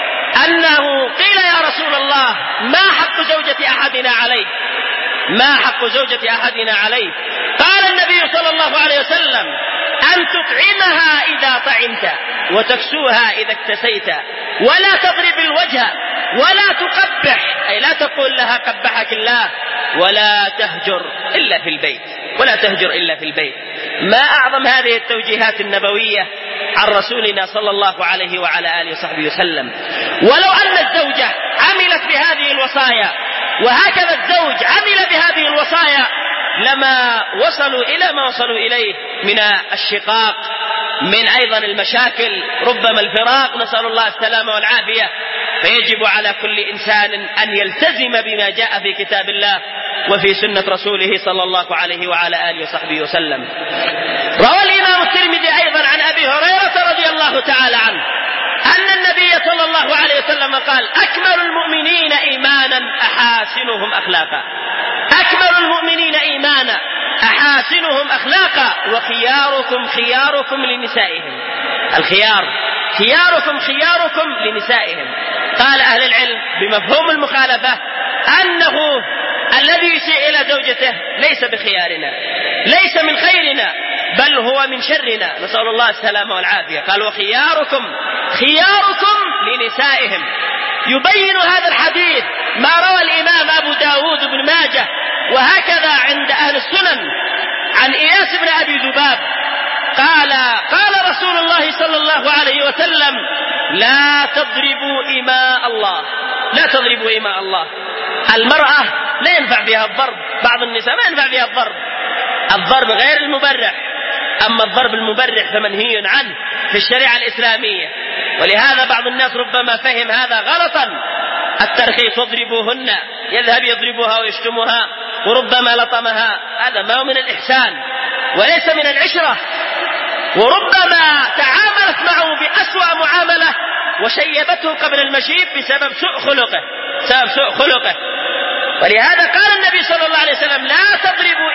أنه قيل: يا رسول الله ما حق زوجة أحدنا عليه، ما حق زوجة أحدنا عليه؟ قال النبي صلى الله عليه وسلم: أن تطعمها إذا طعمت وتكسوها إذا اكتسيت، ولا تضرب الوجه ولا تقبح، أي لا تقول لها قبحك الله، ولا تهجر إلا في البيت، ولا تهجر إلا في البيت. ما أعظم هذه التوجيهات النبوية عن رسولنا صلى الله عليه وعلى آله وصحبه وسلم. ولو أن الزوجة عملت بهذه الوصايا وهكذا الزوج عمل بهذه الوصايا لما وصلوا إلى ما وصلوا إليه من الشقاق، من أيضا المشاكل، ربما الفراق، نسأل الله السلامة والعافية. فيجب على كل إنسان أن يلتزم بما جاء في كتاب الله وفي سنة رسوله صلى الله عليه وعلى آله وصحبه وسلم. روى الإمام الترمذي أيضا عن أبي هريرة رضي الله تعالى عنه أن النبي صلى الله عليه وسلم قال: أكمل المؤمنين إيمانا أحاسنهم أخلاقا، أكمل المؤمنين إيمانا أحاسنهم أخلاقا، وخياركم خياركم لنسائهم. الخيار خياركم خياركم لنسائهم. قال أهل العلم بمفهوم المخالفة أنه الذي يسيء إلى زوجته ليس بخيارنا، ليس من خيرنا، بل هو من شرنا، نسأل الله السلامة والعافية. قال: وخياركم خياركم لنسائهم. يبين هذا الحديث ما روى الإمام أبو داود بن ماجه وهكذا عند أهل السنن عن إياس بن أبي ذباب قال: قال رسول الله صلى الله عليه وسلم: لا تضربوا إماء الله، لا تضربوا إماء الله. المرأة لا ينفع فيها الضرب، بعض النساء ما ينفع فيها الضرب غير المبرح. أما الضرب المبرح فمنهي عنه في الشريعة الإسلامية. ولهذا بعض الناس ربما فهم هذا غلطا، الترخيص واضربوهن، يذهب يضربها ويشتمها وربما لطمها، هذا ما هو من الإحسان وليس من العشرة، وربما تعاملت معه بأسوأ معاملة وشيبته قبل المشيب بسبب سوء خلقه. ولهذا قال النبي صلى الله عليه وسلم لا تضربوا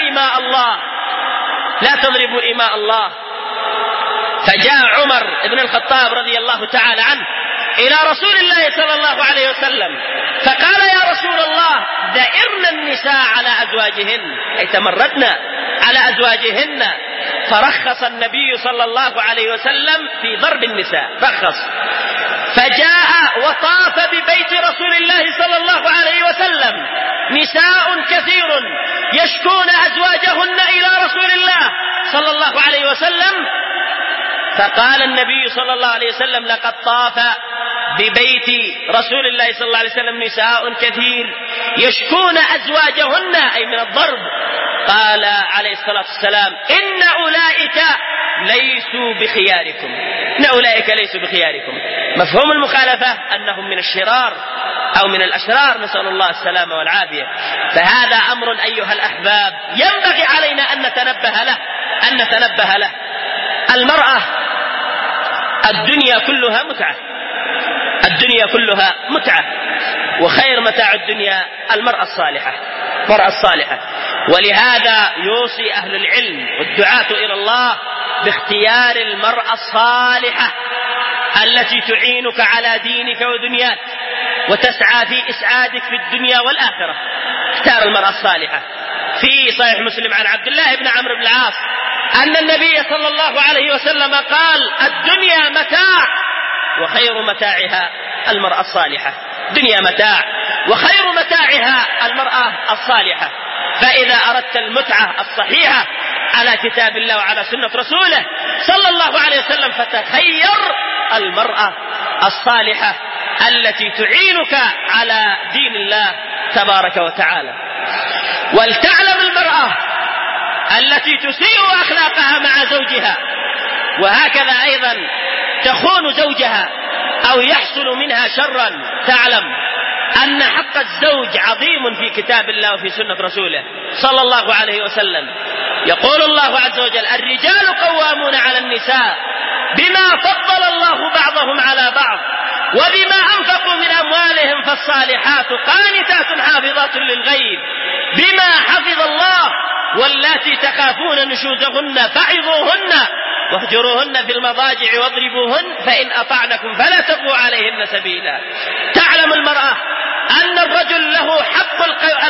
إماء الله. فجاء عمر بن الخطاب رضي الله تعالى عنه إلى رسول الله صلى الله عليه وسلم فقال يا رسول الله دائرنا النساء على أزواجهن، أي تمردنا على أزواجهن. فرخص النبي صلى الله عليه وسلم في ضرب النساء، رخص. فجاء وطاف ببيت رسول الله صلى الله عليه وسلم نساء كثير يشكون أزواجهن إلى رسول الله صلى الله عليه وسلم، فقال النبي صلى الله عليه وسلم لقد طاف ببيت رسول الله صلى الله عليه وسلم نساء كثير يشكون أزواجهن، أي من الضرب. قال عليه الصلاة والسلام إن أولئك ليسوا بخياركم. مفهوم المخالفة أنهم من الشرار أو من الأشرار، نسأل الله السلامة والعافية. فهذا أمر أيها الأحباب ينبغي علينا أن نتنبه له. المرأة الدنيا كلها متعة، وخير متاع الدنيا المرأة الصالحة. ولهذا يوصي أهل العلم والدعاة إلى الله باختيار المرأة الصالحة التي تعينك على دينك ودنياك وتسعى في إسعادك في الدنيا والآخرة. اختار المرأة الصالحة. في صحيح مسلم عن عبد الله بن عمرو بن العاص أن النبي صلى الله عليه وسلم قال الدنيا متاع وخير متاعها المرأة الصالحة. دنيا متاع وخير متاعها المرأة الصالحة. فإذا أردت المتعة الصحيحة على كتاب الله وعلى سنة رسوله صلى الله عليه وسلم فتخير المرأة الصالحة التي تعينك على دين الله تبارك وتعالى. ولتعلم المرأة التي تسيء أخلاقها مع زوجها وهكذا أيضا تخون زوجها أو يحصل منها شرا، تعلم أن حق الزوج عظيم في كتاب الله وفي سنة رسوله صلى الله عليه وسلم. يقول الله عز وجل الرجال قوامون على النساء بما فضل الله بعضهم على بعض وبما أنفقوا من أموالهم فالصالحات قانتات حافظات للغيب بما حفظ الله واللاتي تخافون نشوزهن فعظوهن واهجروهن في المضاجع واضربوهن فإن أطعنكم فلا تبغوا عليهن سبيلا. تعلم المرأة أن الرجل له حق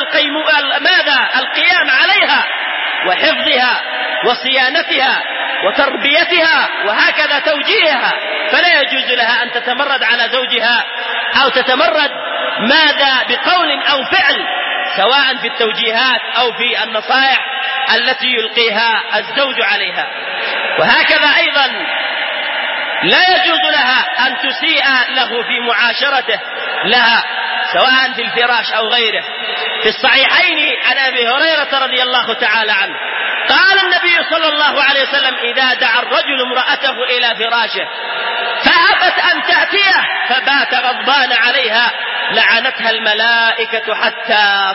القيام عليها وحفظها وصيانتها وتربيتها وهكذا توجيهها، فلا يجوز لها أن تتمرد على زوجها أو تتمرد بقول أو فعل، سواء في التوجيهات أو في النصائح التي يلقيها الزوج عليها. وهكذا أيضا لا يجوز لها أن تسيء له في معاشرته لها سواء في الفراش أو غيره. في الصحيحين عن أبي هريرة رضي الله تعالى عنه قال النبي صلى الله عليه وسلم إذا دعا الرجل امرأته إلى فراشه فأبت أن تأتيه فبات غضبان عليها لعنتها الملائكة حتى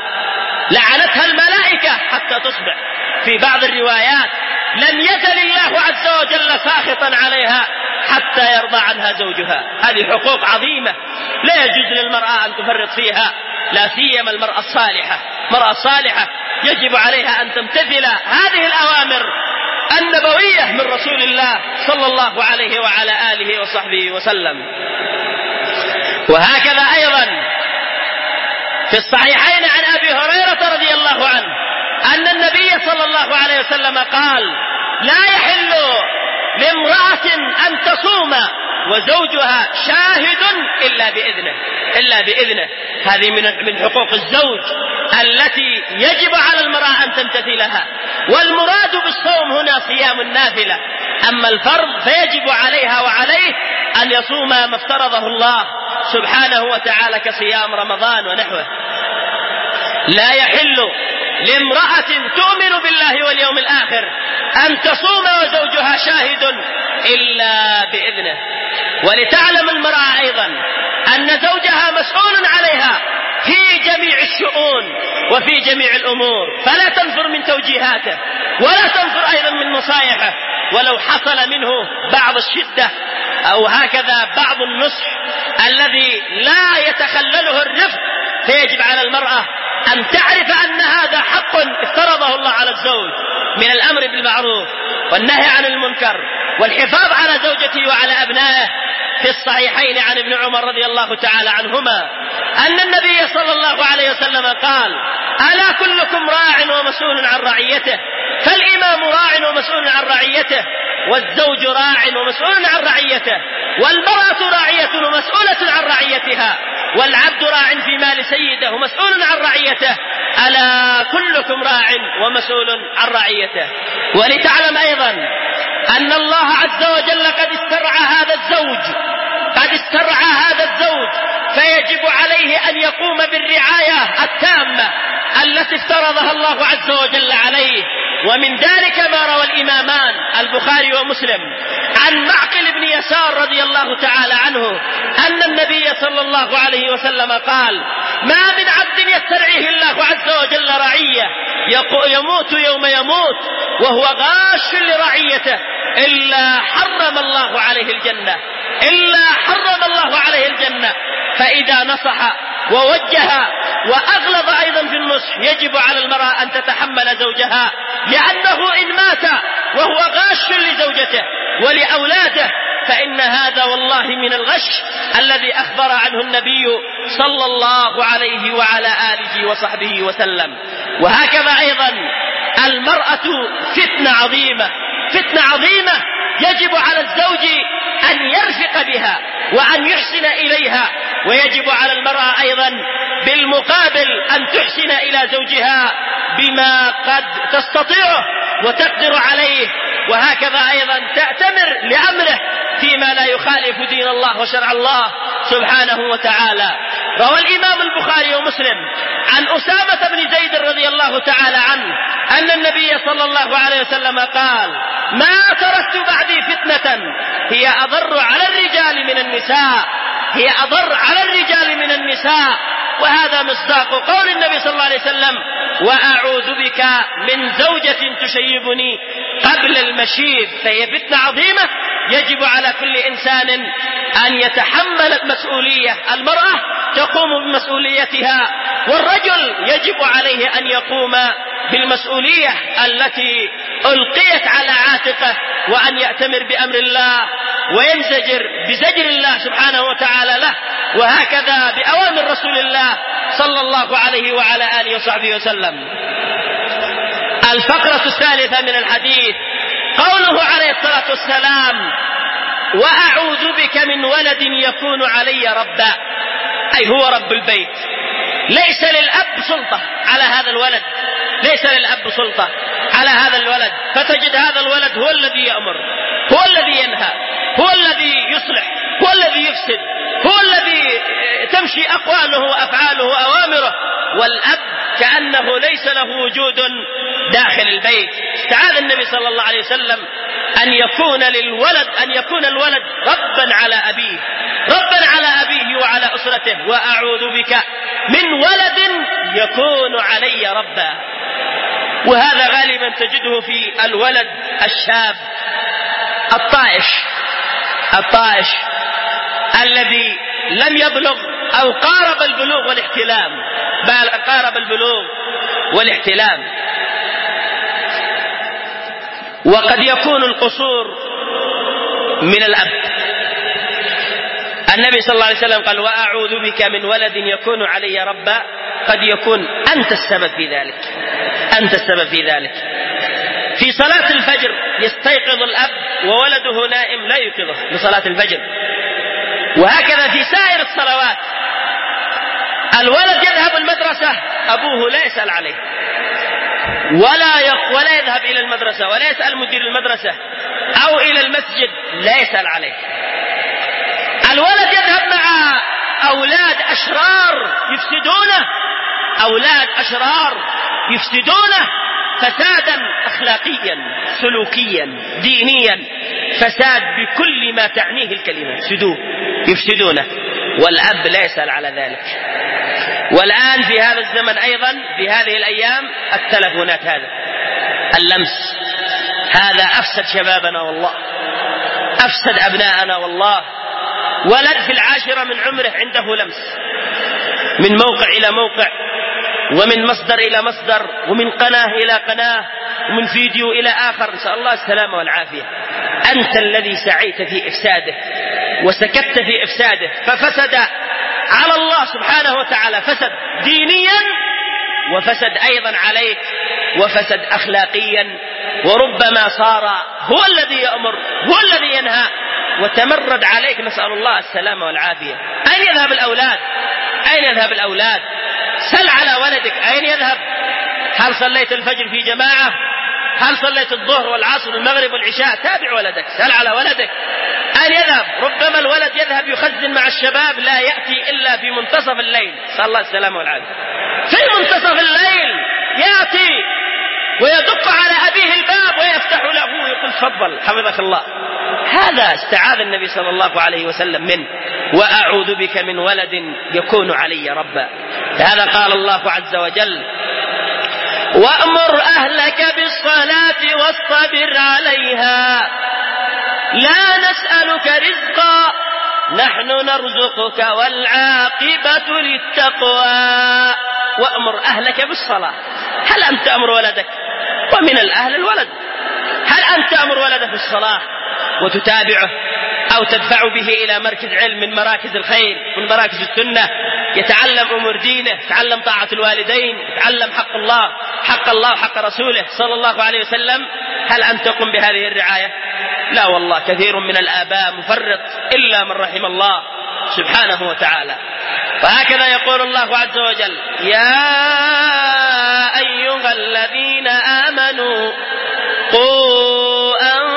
تصبح. في بعض الروايات لم يزل الله عز وجل ساخطا عليها حتى يرضى عنها زوجها. هذه حقوق عظيمة لا يجوز للمرأة أن تفرط فيها، لا سيما المرأة الصالحة يجب عليها أن تمتثل هذه الأوامر النبوية من رسول الله صلى الله عليه وعلى آله وصحبه وسلم. وهكذا أيضا في الصحيحين عن أبي هريرة رضي الله عنه أن النبي صلى الله عليه وسلم قال لا يحل لامرأة أن تصوم وزوجها شاهد إلا بإذنه. هذه من حقوق الزوج التي يجب على المرأة أن تمتثلها. والمراد بالصوم هنا صيام النافلة، أما الفرض فيجب عليها وعليه أن يصوم ما افترضه الله سبحانه وتعالى كصيام رمضان ونحوه. لا يحل لامرأة تؤمن بالله واليوم الآخر أن تصوم وزوجها شاهد إلا بإذنه. ولتعلم المرأة أيضا أن زوجها مسؤول عليها في جميع الشؤون وفي جميع الأمور، فلا تنفر من توجيهاته ولا تنفر أيضا من نصائحه، ولو حصل منه بعض الشدة أو هكذا بعض النصح الذي لا يتخلله الرفق، فيجب على المرأة أن تعرف أن هذا حق افترضه الله على الزوج من الأمر بالمعروف والنهي عن المنكر والحفاظ على زوجته وعلى أبنائه. في الصحيحين عن ابن عمر رضي الله تعالى عنهما أن النبي صلى الله عليه وسلم قال: ألا كلكم راع ومسؤول عن رعيته، فالإمام راع ومسؤول عن رعيته، والزوج راع ومسؤول عن رعيته، والمرأة راعية ومسؤولة عن رعيتها، والعبد راع في مال سيده ومسؤول عن رعيته، ألا كلكم راع ومسؤول عن رعيته. ولتعلم أيضا أن الله عز وجل قد استرعى هذا الزوج، فيجب عليه أن يقوم بالرعاية التامة التي افترضها الله عز وجل عليه. ومن ذلك ما روى الإمامان البخاري ومسلم عن معقل بن يسار رضي الله تعالى عنه أن النبي صلى الله عليه وسلم قال: ما من عبد يسترعيه الله عز وجل رعية يموت يوم يموت وهو غاش لرعيته إلا حرم الله عليه الجنة. فإذا نصح ووجه وأغلظ أيضا في النصح، يجب على المرأة أن تتحمل زوجها، لأنه إن مات وهو غاش لزوجته ولأولاده فإن هذا والله من الغش الذي أخبر عنه النبي صلى الله عليه وعلى آله وصحبه وسلم. وهكذا أيضا المرأة فتنة عظيمة يجب على الزوج أن يرفق بها وأن يحسن إليها، ويجب على المرأة أيضا بالمقابل أن تحسن إلى زوجها بما قد تستطيعه وتقدر عليه، وهكذا أيضا تأتمر لأمره فيما لا يخالف دين الله وشرع الله سبحانه وتعالى. روى الإمام البخاري ومسلم عن أسامة بن زيد رضي الله تعالى عنه أن النبي صلى الله عليه وسلم قال: ما تركت بعدي فتنة هي أضر على الرجال من النساء، وهذا مصداق قول النبي صلى الله عليه وسلم: وأعوذ بك من زوجة تشيبني قبل المشيب. فهي فتنة عظيمة يجب على كل إنسان أن يتحمل المسؤولية. المرأة تقوم بمسؤوليتها، والرجل يجب عليه أن يقوم بالمسؤولية التي ألقيت على عاتقه، وأن يأتمر بأمر الله وينزجر بزجر الله سبحانه وتعالى له، وهكذا بأوامر رسول الله صلى الله عليه وعلى آله وصحبه وسلم. الفقرة الثالثة من الحديث قوله عليه الصلاة والسلام: وأعوذ بك من ولد يكون علي ربا، أي هو رب البيت، ليس للأب سلطة على هذا الولد، فتجد هذا الولد هو الذي يأمر، هو الذي ينهى، هو الذي يصلح، هو الذي يفسد، هو الذي تمشي أقواله وأفعاله وأوامره، والأب كأنه ليس له وجود داخل البيت. استعاذ النبي صلى الله عليه وسلم أن يكون الولد ربا على أبيه وعلى أسرته. وأعوذ بك من ولد يكون علي ربا. وهذا غالبا تجده في الولد الشاب الطائش الذي لم يبلغ أو قارب البلوغ والاحتلام، وقد يكون القصور من الأب. النبي صلى الله عليه وسلم قال: وأعوذ بك من ولد يكون علي ربا. قد يكون أنت السبب في ذلك. في صلاة الفجر يستيقظ الأب وولده نائم لا يوقظه لصلاة الفجر، وهكذا في سائر الصلوات. الولد يذهب المدرسة أبوه لا يسأل عليه ولا يذهب إلى المدرسة ولا يسأل مدير المدرسة، أو إلى المسجد لا يسأل عليه. الولد يذهب مع أولاد أشرار يفسدونه، أولاد أشرار يفسدونه فسادا أخلاقيا سلوكيا دينيا، فساد بكل ما تعنيه الكلمة، يفسدونه، والأب لا يسأل على ذلك. والآن في هذا الزمن أيضا في هذه الأيام التلفونات، هذا اللمس، هذا أفسد شبابنا والله، أفسد أبناءنا والله. ولد في 10 من عمره عنده لمس، من موقع إلى موقع، ومن مصدر إلى مصدر، ومن قناة إلى قناة، ومن فيديو إلى آخر، نسأل الله السلامة والعافية. أنت الذي سعيت في إفساده وسكت في إفساده، ففسد على الله سبحانه وتعالى، فسد دينيا وفسد أيضا عليك، وفسد أخلاقيا، وربما صار هو الذي يأمر هو الذي ينهى وتمرد عليك، نسأل الله السلامة والعافية. أين يذهب الأولاد؟ أين يذهب الأولاد؟ سل على ولدك أين يذهب؟ هل صليت الفجر في جماعة؟ هل صليت الظهر والعصر والمغرب والعشاء؟ تابع ولدك، سل على ولدك أين يذهب. ربما الولد يذهب يخزن مع الشباب، لا يأتي إلا في منتصف الليل، نسأل الله السلامة والعافية. في منتصف الليل يأتي ويدق على أبيه الباب ويفتح له ويقول تفضل حفظك الله. هذا استعاذ النبي صلى الله عليه وسلم منه، وأعوذ بك من ولد يكون علي ربا. هذا قال الله عز وجل: وأمر أهلك بالصلاة واصطبر عليها لا نسألك رزقا نحن نرزقك والعاقبة للتقوى. وأمر أهلك بالصلاة. هل أنت تأمر ولدك؟ ومن الأهل الولد، هل أنت تأمر ولدك بالصلاة وتتابعه أو تدفع به إلى مركز علم من مراكز الخير من مراكز السنة، يتعلم أمور دينه، يتعلم طاعة الوالدين، يتعلم حق الله وحق رسوله صلى الله عليه وسلم؟ هل أنت تقوم بهذه الرعاية؟ لا والله، كثير من الآباء مفرط إلا من رحم الله سبحانه وتعالى. وهكذا يقول الله عز وجل: يا أيها الذين آمنوا قوا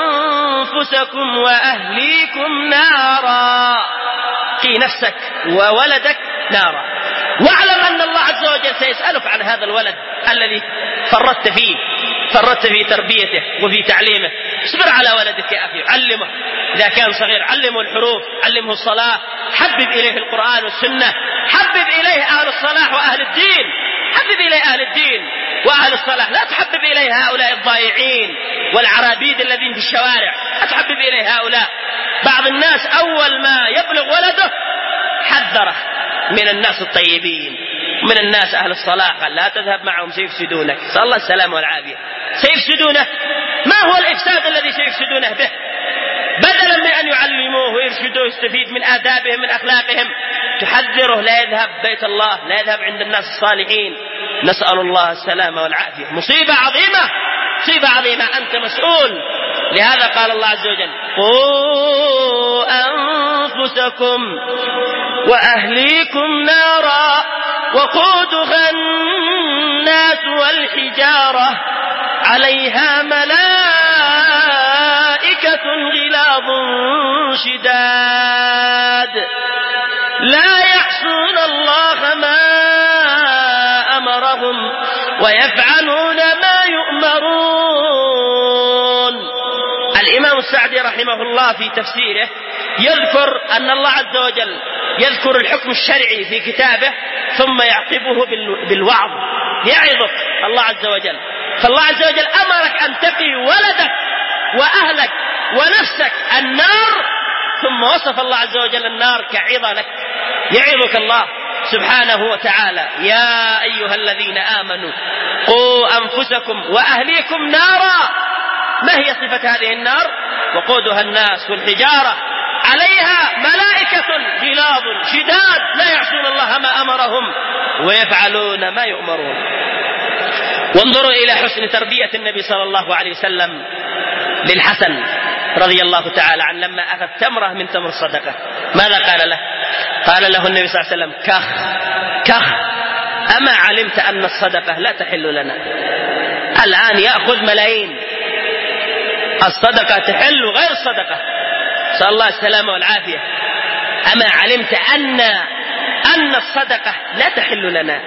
أنفسكم وأهليكم نارا. قي نفسك وولدك نارا، واعلم أن الله عز وجل سيسألك عن هذا الولد الذي فرطت في تربيته وفي تعليمه. اصبر على ولدك يا أخي، علمه إذا كان صغير، علمه الحروف، علمه الصلاة، حبب إليه القرآن والسنة، حبب إليه أهل الصلاح وأهل الدين، حبب إليه أهل الدين وأهل الصلاح، لا تحبب إليه هؤلاء الضائعين والعرابيد الذين في الشوارع، لا تحبب إليه هؤلاء. بعض الناس أول ما يبلغ ولده حذره من الناس الطيبين، من الناس أهل الصلاح، قال لا تذهب معهم سيفسدونك، صلى الله السلام والعافية. سيفسدونه، ما هو الإفساد الذي سيفسدونه به؟ بدلا من أن يعلموه ويرشدوه يستفيد من آدابهم من أخلاقهم، تحذره لا يذهب بيت الله، لا يذهب عند الناس الصالحين، نسأل الله السلامة والعافية. مصيبة عظيمة، أنت مسؤول. لهذا قال الله عز وجل: قوا أنفسكم وأهليكم نارا وقودها الناس والحجارة عليها ملائكة غلاظ شداد لا يعصون الله ما أمرهم ويفعلون ما يؤمرون. الإمام السعدي رحمه الله في تفسيره يذكر أن الله عز وجل يذكر الحكم الشرعي في كتابه ثم يعقبه بالوعظ، يعظك الله عز وجل. فالله عز وجل أمرك أن تقي ولدك وأهلك ونفسك النار، ثم وصف الله عز وجل النار كعظة لك، يعظك الله سبحانه وتعالى: يا أيها الذين آمنوا قوا أنفسكم وأهليكم نارا. ما هي صفة هذه النار؟ وقودها الناس والحجارة عليها ملائكة غلاظ شداد لا يعصون الله ما أمرهم ويفعلون ما يؤمرون. وانظروا إلى حسن تربية النبي صلى الله عليه وسلم للحسن رضي الله تعالى عنه لما أخذ تمرة من تمر الصدقة، ماذا قال له؟ قال له النبي صلى الله عليه وسلم: كخ أما علمت أن الصدقة لا تحل لنا؟ الآن يأخذ ملايين، الصدقة تحل غير الصدقة، صلى الله السلامة والعافية. أما علمت أن الصدقة لا تحل لنا؟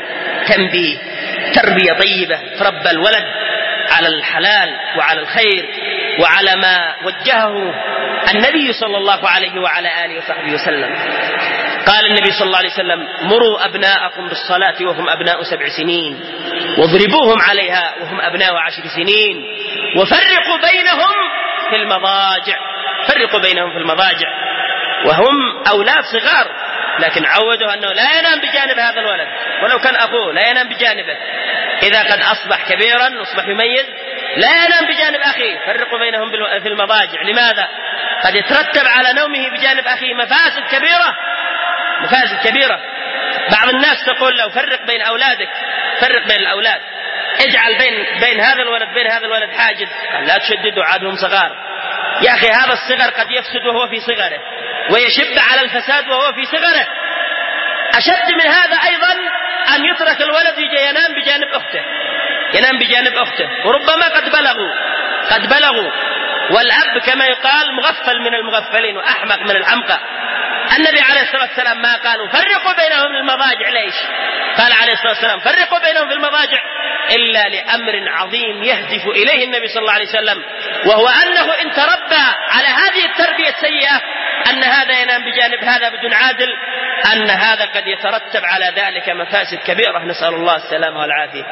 تنبيه، تربية طيبة، تربى الولد على الحلال وعلى الخير وعلى ما وجهه النبي صلى الله عليه وعلى آله وصحبه وسلم. قال النبي صلى الله عليه وسلم: مروا أبناءكم بالصلاة وهم أبناء 7 سنين، واضربوهم عليها وهم أبناء 10 سنين، وفرقوا بينهم في المضاجع. فرقوا بينهم في المضاجع وهم أولاد صغار، لكن عودوا أنه لا ينام بجانب هذا الولد، ولو كان أخوه لا ينام بجانبه. إذا قد أصبح كبيرا أصبح يميز لا ينام بجانب أخيه. فرقوا بينهم في المضاجع. لماذا؟ قد يترتب على نومه بجانب أخيه مفاسد كبيرة، مفاسد كبيرة. بعض الناس تقول له: فرق بين أولادك، فرق بين الأولاد، اجعل بين هذا الولد بين هذا الولد حاجز. قال: لا تشددوا، عادهم صغار. يا أخي هذا الصغر قد يفسد وهو في صغره، ويشب على الفساد وهو في صغره. أشد من هذا أيضا أن يترك الولد يجي ينام بجانب أخته، ينام بجانب أخته، وربما قد بلغوا، والأب كما يقال مغفل من المغفلين وأحمق من الحمقى. النبي عليه الصلاة والسلام ما قالوا فرقوا بينهم في المضاجع. ليش قال عليه الصلاة والسلام فرقوا بينهم في المضاجع؟ إلا لأمر عظيم يهدف إليه النبي صلى الله عليه وسلم، وهو أنه إن تربى على هذه التربية السيئة أن هذا ينام بجانب هذا بدون عادل، أن هذا قد يترتب على ذلك مفاسد كبيرة، نسأل الله السلامة والعافية.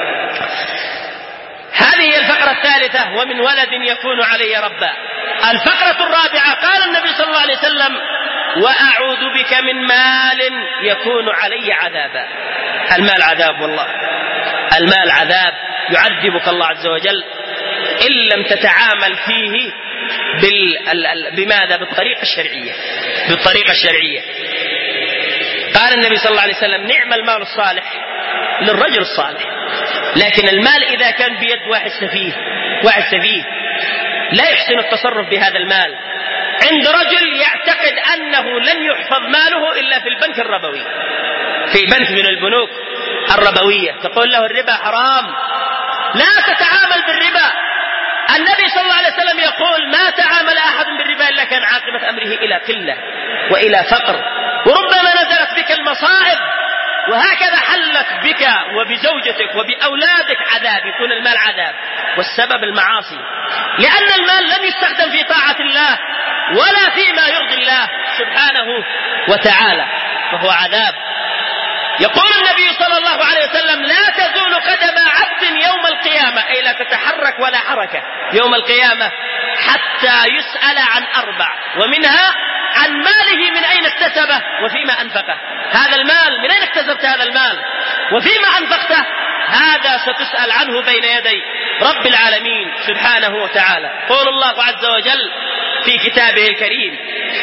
هذه هي الفقرة الثالثة: ومن ولد يكون علي ربا. الفقرة الرابعة: قال النبي صلى الله عليه وسلم: وأعوذ بك من مال يكون علي عذابا. المال عذاب، والله المال عذاب، يعذبك الله عز وجل إن لم تتعامل فيه بماذا؟ بالطريقة الشرعية، بالطريقة الشرعية. قال النبي صلى الله عليه وسلم: نعم المال الصالح للرجل الصالح. لكن المال إذا كان بيد واحد سفيه لا يحسن التصرف بهذا المال، عند رجل يعتقد أنه لن يحفظ ماله إلا في البنك الربوي، في بنك من البنوك الربوية، تقول له الربا حرام، لا تتعامل بالربا. النبي صلى الله عليه وسلم يقول: ما تعامل أحد بالربا إلا كان عاقبة أمره إلى قلة وإلى فقر، وربما نزلت بك المصائب، وهكذا حلت بك وبزوجتك وبأولادك عذاب. يكون المال عذاب، والسبب المعاصي، لأن المال لم يستخدم في طاعة الله ولا فيما يرضي الله سبحانه وتعالى، فهو عذاب. يقول النبي صلى الله عليه وسلم: لا تزول قدم عبد يوم القيامة، أي لا تتحرك ولا حركة يوم القيامة، حتى يسأل عن 4، ومنها عن ماله من أين اكتسبه وفيما أنفقه. هذا المال من أين اكتسبت هذا المال وفيما أنفقته؟ هذا ستسأل عنه بين يدي رب العالمين سبحانه وتعالى. قول الله عز وجل في كتابه الكريم: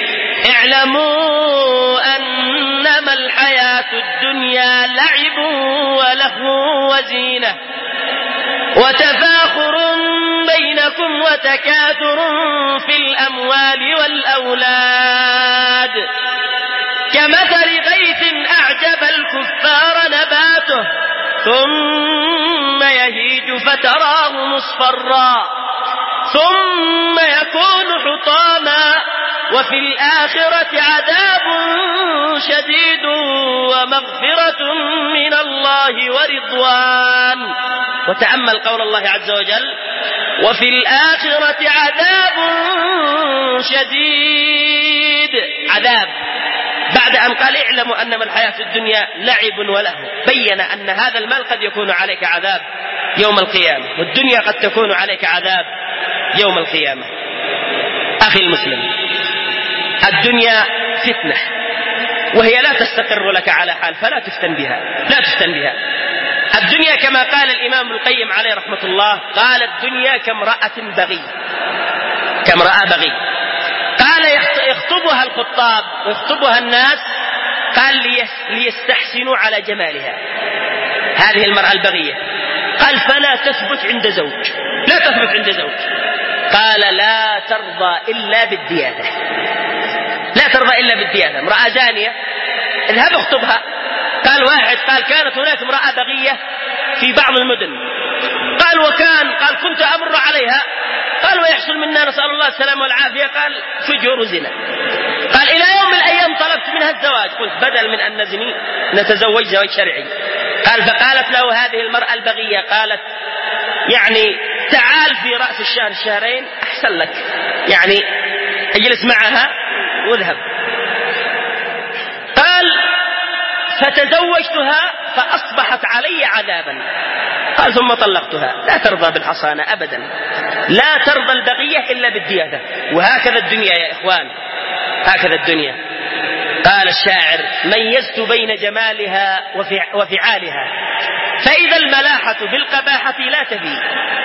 اعلموا أنما الحياة الدنيا لعب ولهو وزينة وتفاخر بينكم وتكاثر في الأموال والأولاد كمثل غيث أعجب الكفار نباته ثم يهيج فتراه مصفرا ثم يكون حطاما وفي الآخرة عذاب شديد ومغفرة من الله ورضوان. وتأمل قول الله عز وجل: وفي الآخرة عذاب شديد. عذاب بعد أن قال: اعلموا أنما الحياة الدنيا لعب ولهو، بين أن هذا المال قد يكون عليك عذاب يوم القيامة، والدنيا قد تكون عليك عذاب يوم القيامة. أخي المسلم، الدنيا فتنة، وهي لا تستقر لك على حال، فلا تفتن بها، لا تفتن بها. الدنيا كما قال الإمام ابن القيم عليه رحمة الله، قال: الدنيا كامرأة بغي، كامرأة بغي. قال: يخطبها الخطاب ويخطبها الناس، قال: ليستحسنوا على جمالها، هذه المرأة البغية. قال: فلا تثبت عند زوج، لا تثبت عند زوج. قال: لا ترضى إلا بالديانة، لا ترضى إلا بالديانة. امرأة زانية اذهب اخطبها. قال واحد قال: كانت هناك امرأة بغية في بعض المدن. قال: كنت أمر عليها. قال: ويحصل منا نسأل الله السلامة والعافية. قال: فجور وزنا. قال: إلى يوم من الأيام طلبت منها الزواج، قلت بدل من أن نزني نتزوج زواج شرعي. قال فقالت له هذه المرأة البغية، قالت يعني تعال في رأس الشهر الشهرين أحسن لك، يعني اجلس معها واذهب. قال فتزوجتها فأصبحت علي عذابا. قال ثم طلقتها. لا ترضى بالحصانة أبدا، لا ترضى البغية إلا بالديادة. وهكذا الدنيا يا إخوان، هكذا الدنيا. قال الشاعر ميزت بين جمالها وفعالها، فإذا الملاحة بالقباحة لا تبي.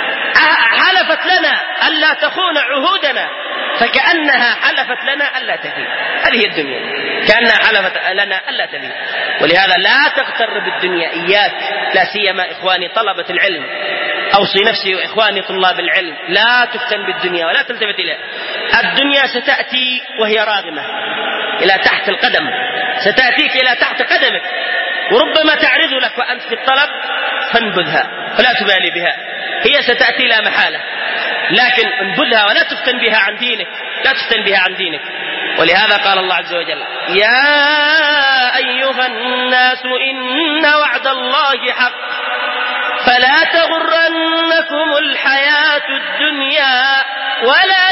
حلفت لنا ألا تخون عهودنا فكأنها حلفت لنا ألا تبي. هذه الدنيا كأنها حلفت لنا ألا تبي. ولهذا لا تغتر بالدنيا، إياك لا سيما إخواني طلبة العلم، أوصي نفسي وإخواني طلاب العلم لا تفتن بالدنيا ولا تلتفت إليها. الدنيا ستأتي وهي راغمة إلى تحت القدم، ستأتيك إلى تحت قدمك، وربما تعرض لك وأنت في الطلب فانبذها فلا تبالي بها، هي ستأتي لا محالة، لكن انبذها ولا تفتن بها عن دينك، لا تفتن بها عن دينك. ولهذا قال الله عز وجل يا أيها الناس إن وعد الله حق فلا تغرنكم الحياة الدنيا ولا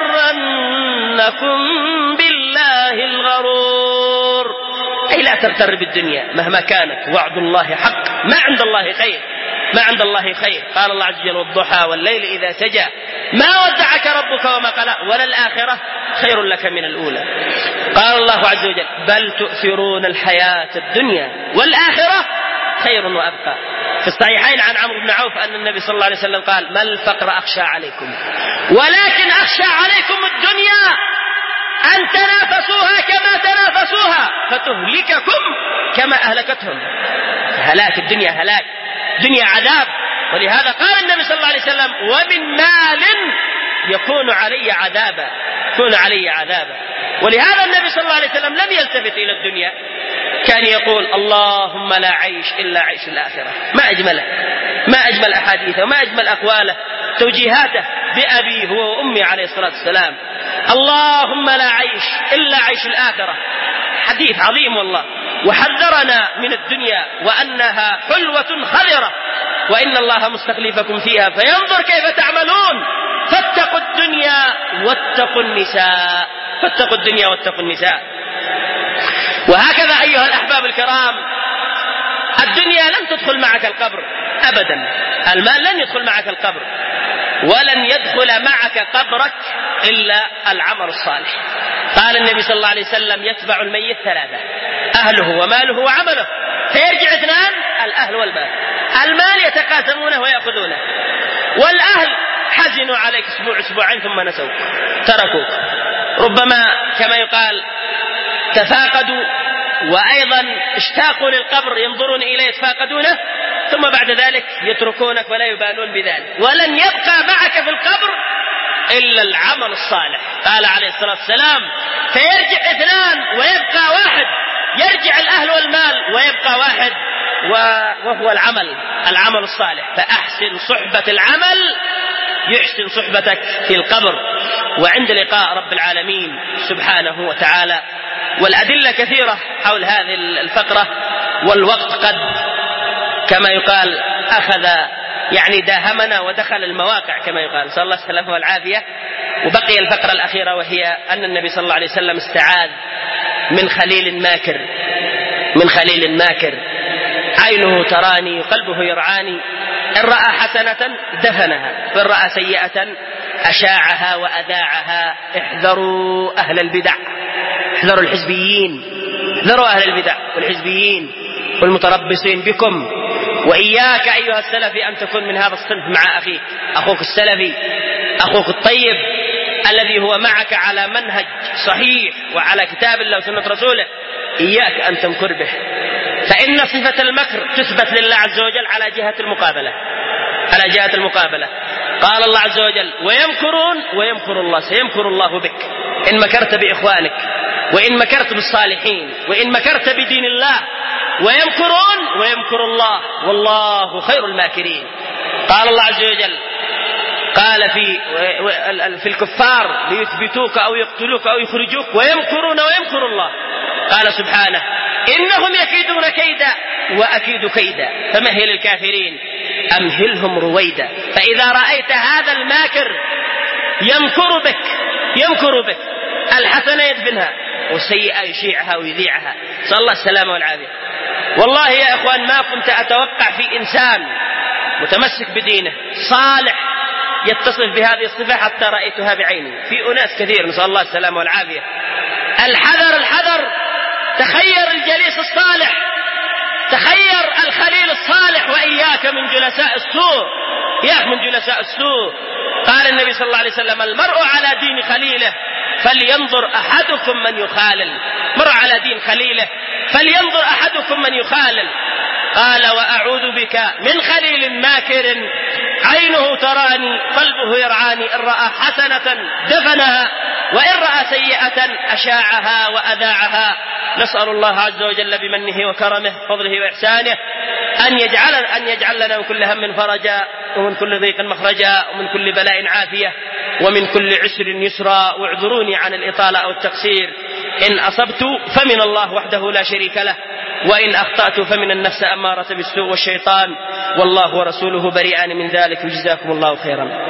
يغرنكم بالله الغرور. أي لا تغتر بالدنيا مهما كانت، وعد الله حق، ما عند الله خير، ما عند الله خير. قال الله عز وجل والضحى والليل إذا سجى ما ودعك ربك وما قلى وللآخرة خير لك من الأولى. قال الله عز وجل بل تؤثرون الحياة الدنيا والآخرة خير وأبقى. في الصحيحين عن عمرو بن عوف أن النبي صلى الله عليه وسلم قال ما الفقر أخشى عليكم ولكن أخشى عليكم الدنيا أن تنافسوها كما تنافسوها فتهلككم كما أهلكتهم. هلاك الدنيا، هلاك دنيا عذاب. ولهذا قال النبي صلى الله عليه وسلم ومن مال يكون علي عذابا، يكون علي عذابا. ولهذا النبي صلى الله عليه وسلم لم يلتفت إلى الدنيا، كان يقول اللهم لا عيش إلا عيش الآخرة. ما أجمله، ما أجمل أحاديثه وما أجمل أقواله، توجيهاته بأبيه هو وأمي عليه الصلاة والسلام. اللهم لا عيش إلا عيش الآخرة، حديث عظيم والله. وحذرنا من الدنيا وأنها حلوة خضرة وإن الله مستخلفكم فيها فينظر كيف تعملون. فاتقوا الدنيا واتقوا النساء، فاتقوا الدنيا واتقوا النساء. وهكذا أيها الأحباب الكرام الدنيا لن تدخل معك القبر أبدا، المال لن يدخل معك القبر، ولن يدخل معك قبرك إلا العمل الصالح. قال النبي صلى الله عليه وسلم يتبع الميت ثلاثة: أهله وماله وعمله، فيرجع اثنان: الأهل والمال. المال يتقاسمونه ويأخذونه، والأهل حزنوا عليك أسبوع أسبوعين ثم نسوك تركوك، ربما كما يقال تفاقدوا وأيضا اشتاقوا للقبر ينظرون إليه يتفاقدونه، ثم بعد ذلك يتركونك ولا يبالون بذلك. ولن يبقى معك في القبر إلا العمل الصالح. قال عليه الصلاة والسلام فيرجع اثنان ويبقى واحد، يرجع الأهل والمال ويبقى واحد وهو العمل الصالح. فأحسن صحبة العمل يحسن صحبتك في القبر وعند لقاء رب العالمين سبحانه وتعالى. والأدلة كثيرة حول هذه الفقرة، والوقت قد كما يقال أخذ يعني داهمنا ودخل المواقع كما يقال، صلى الله السلامة والعافية. وبقي الفقرة الأخيرة وهي أن النبي صلى الله عليه وسلم استعاذ من خليل ماكر، من خليل ماكر عينه تراني قلبه يرعاني، إن رأى حسنة دفنها وإن رأى سيئة أشاعها وأذاعها. احذروا أهل البدع، احذروا الحزبيين، احذروا أهل البدع والحزبيين والمتربصين بكم. وإياك أيها السلفي أن تكون من هذا الصنف مع أخيك، أخوك السلفي، أخوك الطيب الذي هو معك على منهج صحيح وعلى كتاب الله وسنة رسوله. إياك أن تمكر به، فإن صفة المكر تثبت لله عز وجل على جهة المقابلة، على جهة المقابلة. قال الله عز وجل ويمكرون ويمكر الله، سيمكر الله بك إن مكرت بإخوانك، وإن مكرت بالصالحين، وإن مكرت بدين الله. ويمكرون ويمكر الله والله خير الماكرين. قال الله عز وجل قال في الكفار ليثبتوك أو يقتلوك أو يخرجوك ويمكرون ويمكر الله. قال سبحانه إنهم يكيدون كيدا وأكيد كيدا فمهل الكافرين أمهلهم رويدا. فإذا رأيت هذا الماكر يمكر بك الحسنة يدفنها والسيئة يشيعها ويذيعها، صلى الله السلامة والعافية. والله يا إخوان ما كنت أتوقع في إنسان متمسك بدينه صالح يتصف بهذه الصفة حتى رأيتها بعيني في أناس كثير، نسأل الله السلامة والعافية. الحذر، تخير الجليس الصالح، تخير الخليل الصالح، وإياك من جلساء السوء، إياك من جلساء السوء. قال النبي صلى الله عليه وسلم: المرء على دين خليله فلينظر أحدكم من يخالل. مر على دين خليله فلينظر أحدكم من يخالل. قال: وأعوذ بك من خليل ماكر عينه تراني قلبه يرعاني، إن رأى حسنة دفنها وإن رأى سيئة أشاعها وأذاعها. نسأل الله عز وجل بمنه وكرمه فضله وإحسانه أن يجعل لنا من كل هم فرجا، ومن كل ضيق مخرجا، ومن كل بلاء عافية، ومن كل عسر يسرا. واعذروني عن الإطالة أو التقصير، إن أصبت فمن الله وحده لا شريك له، وإن أخطأت فمن النفس أمارة بالسوء والشيطان، والله ورسوله بريئان من ذلك، وجزاكم الله خيرا.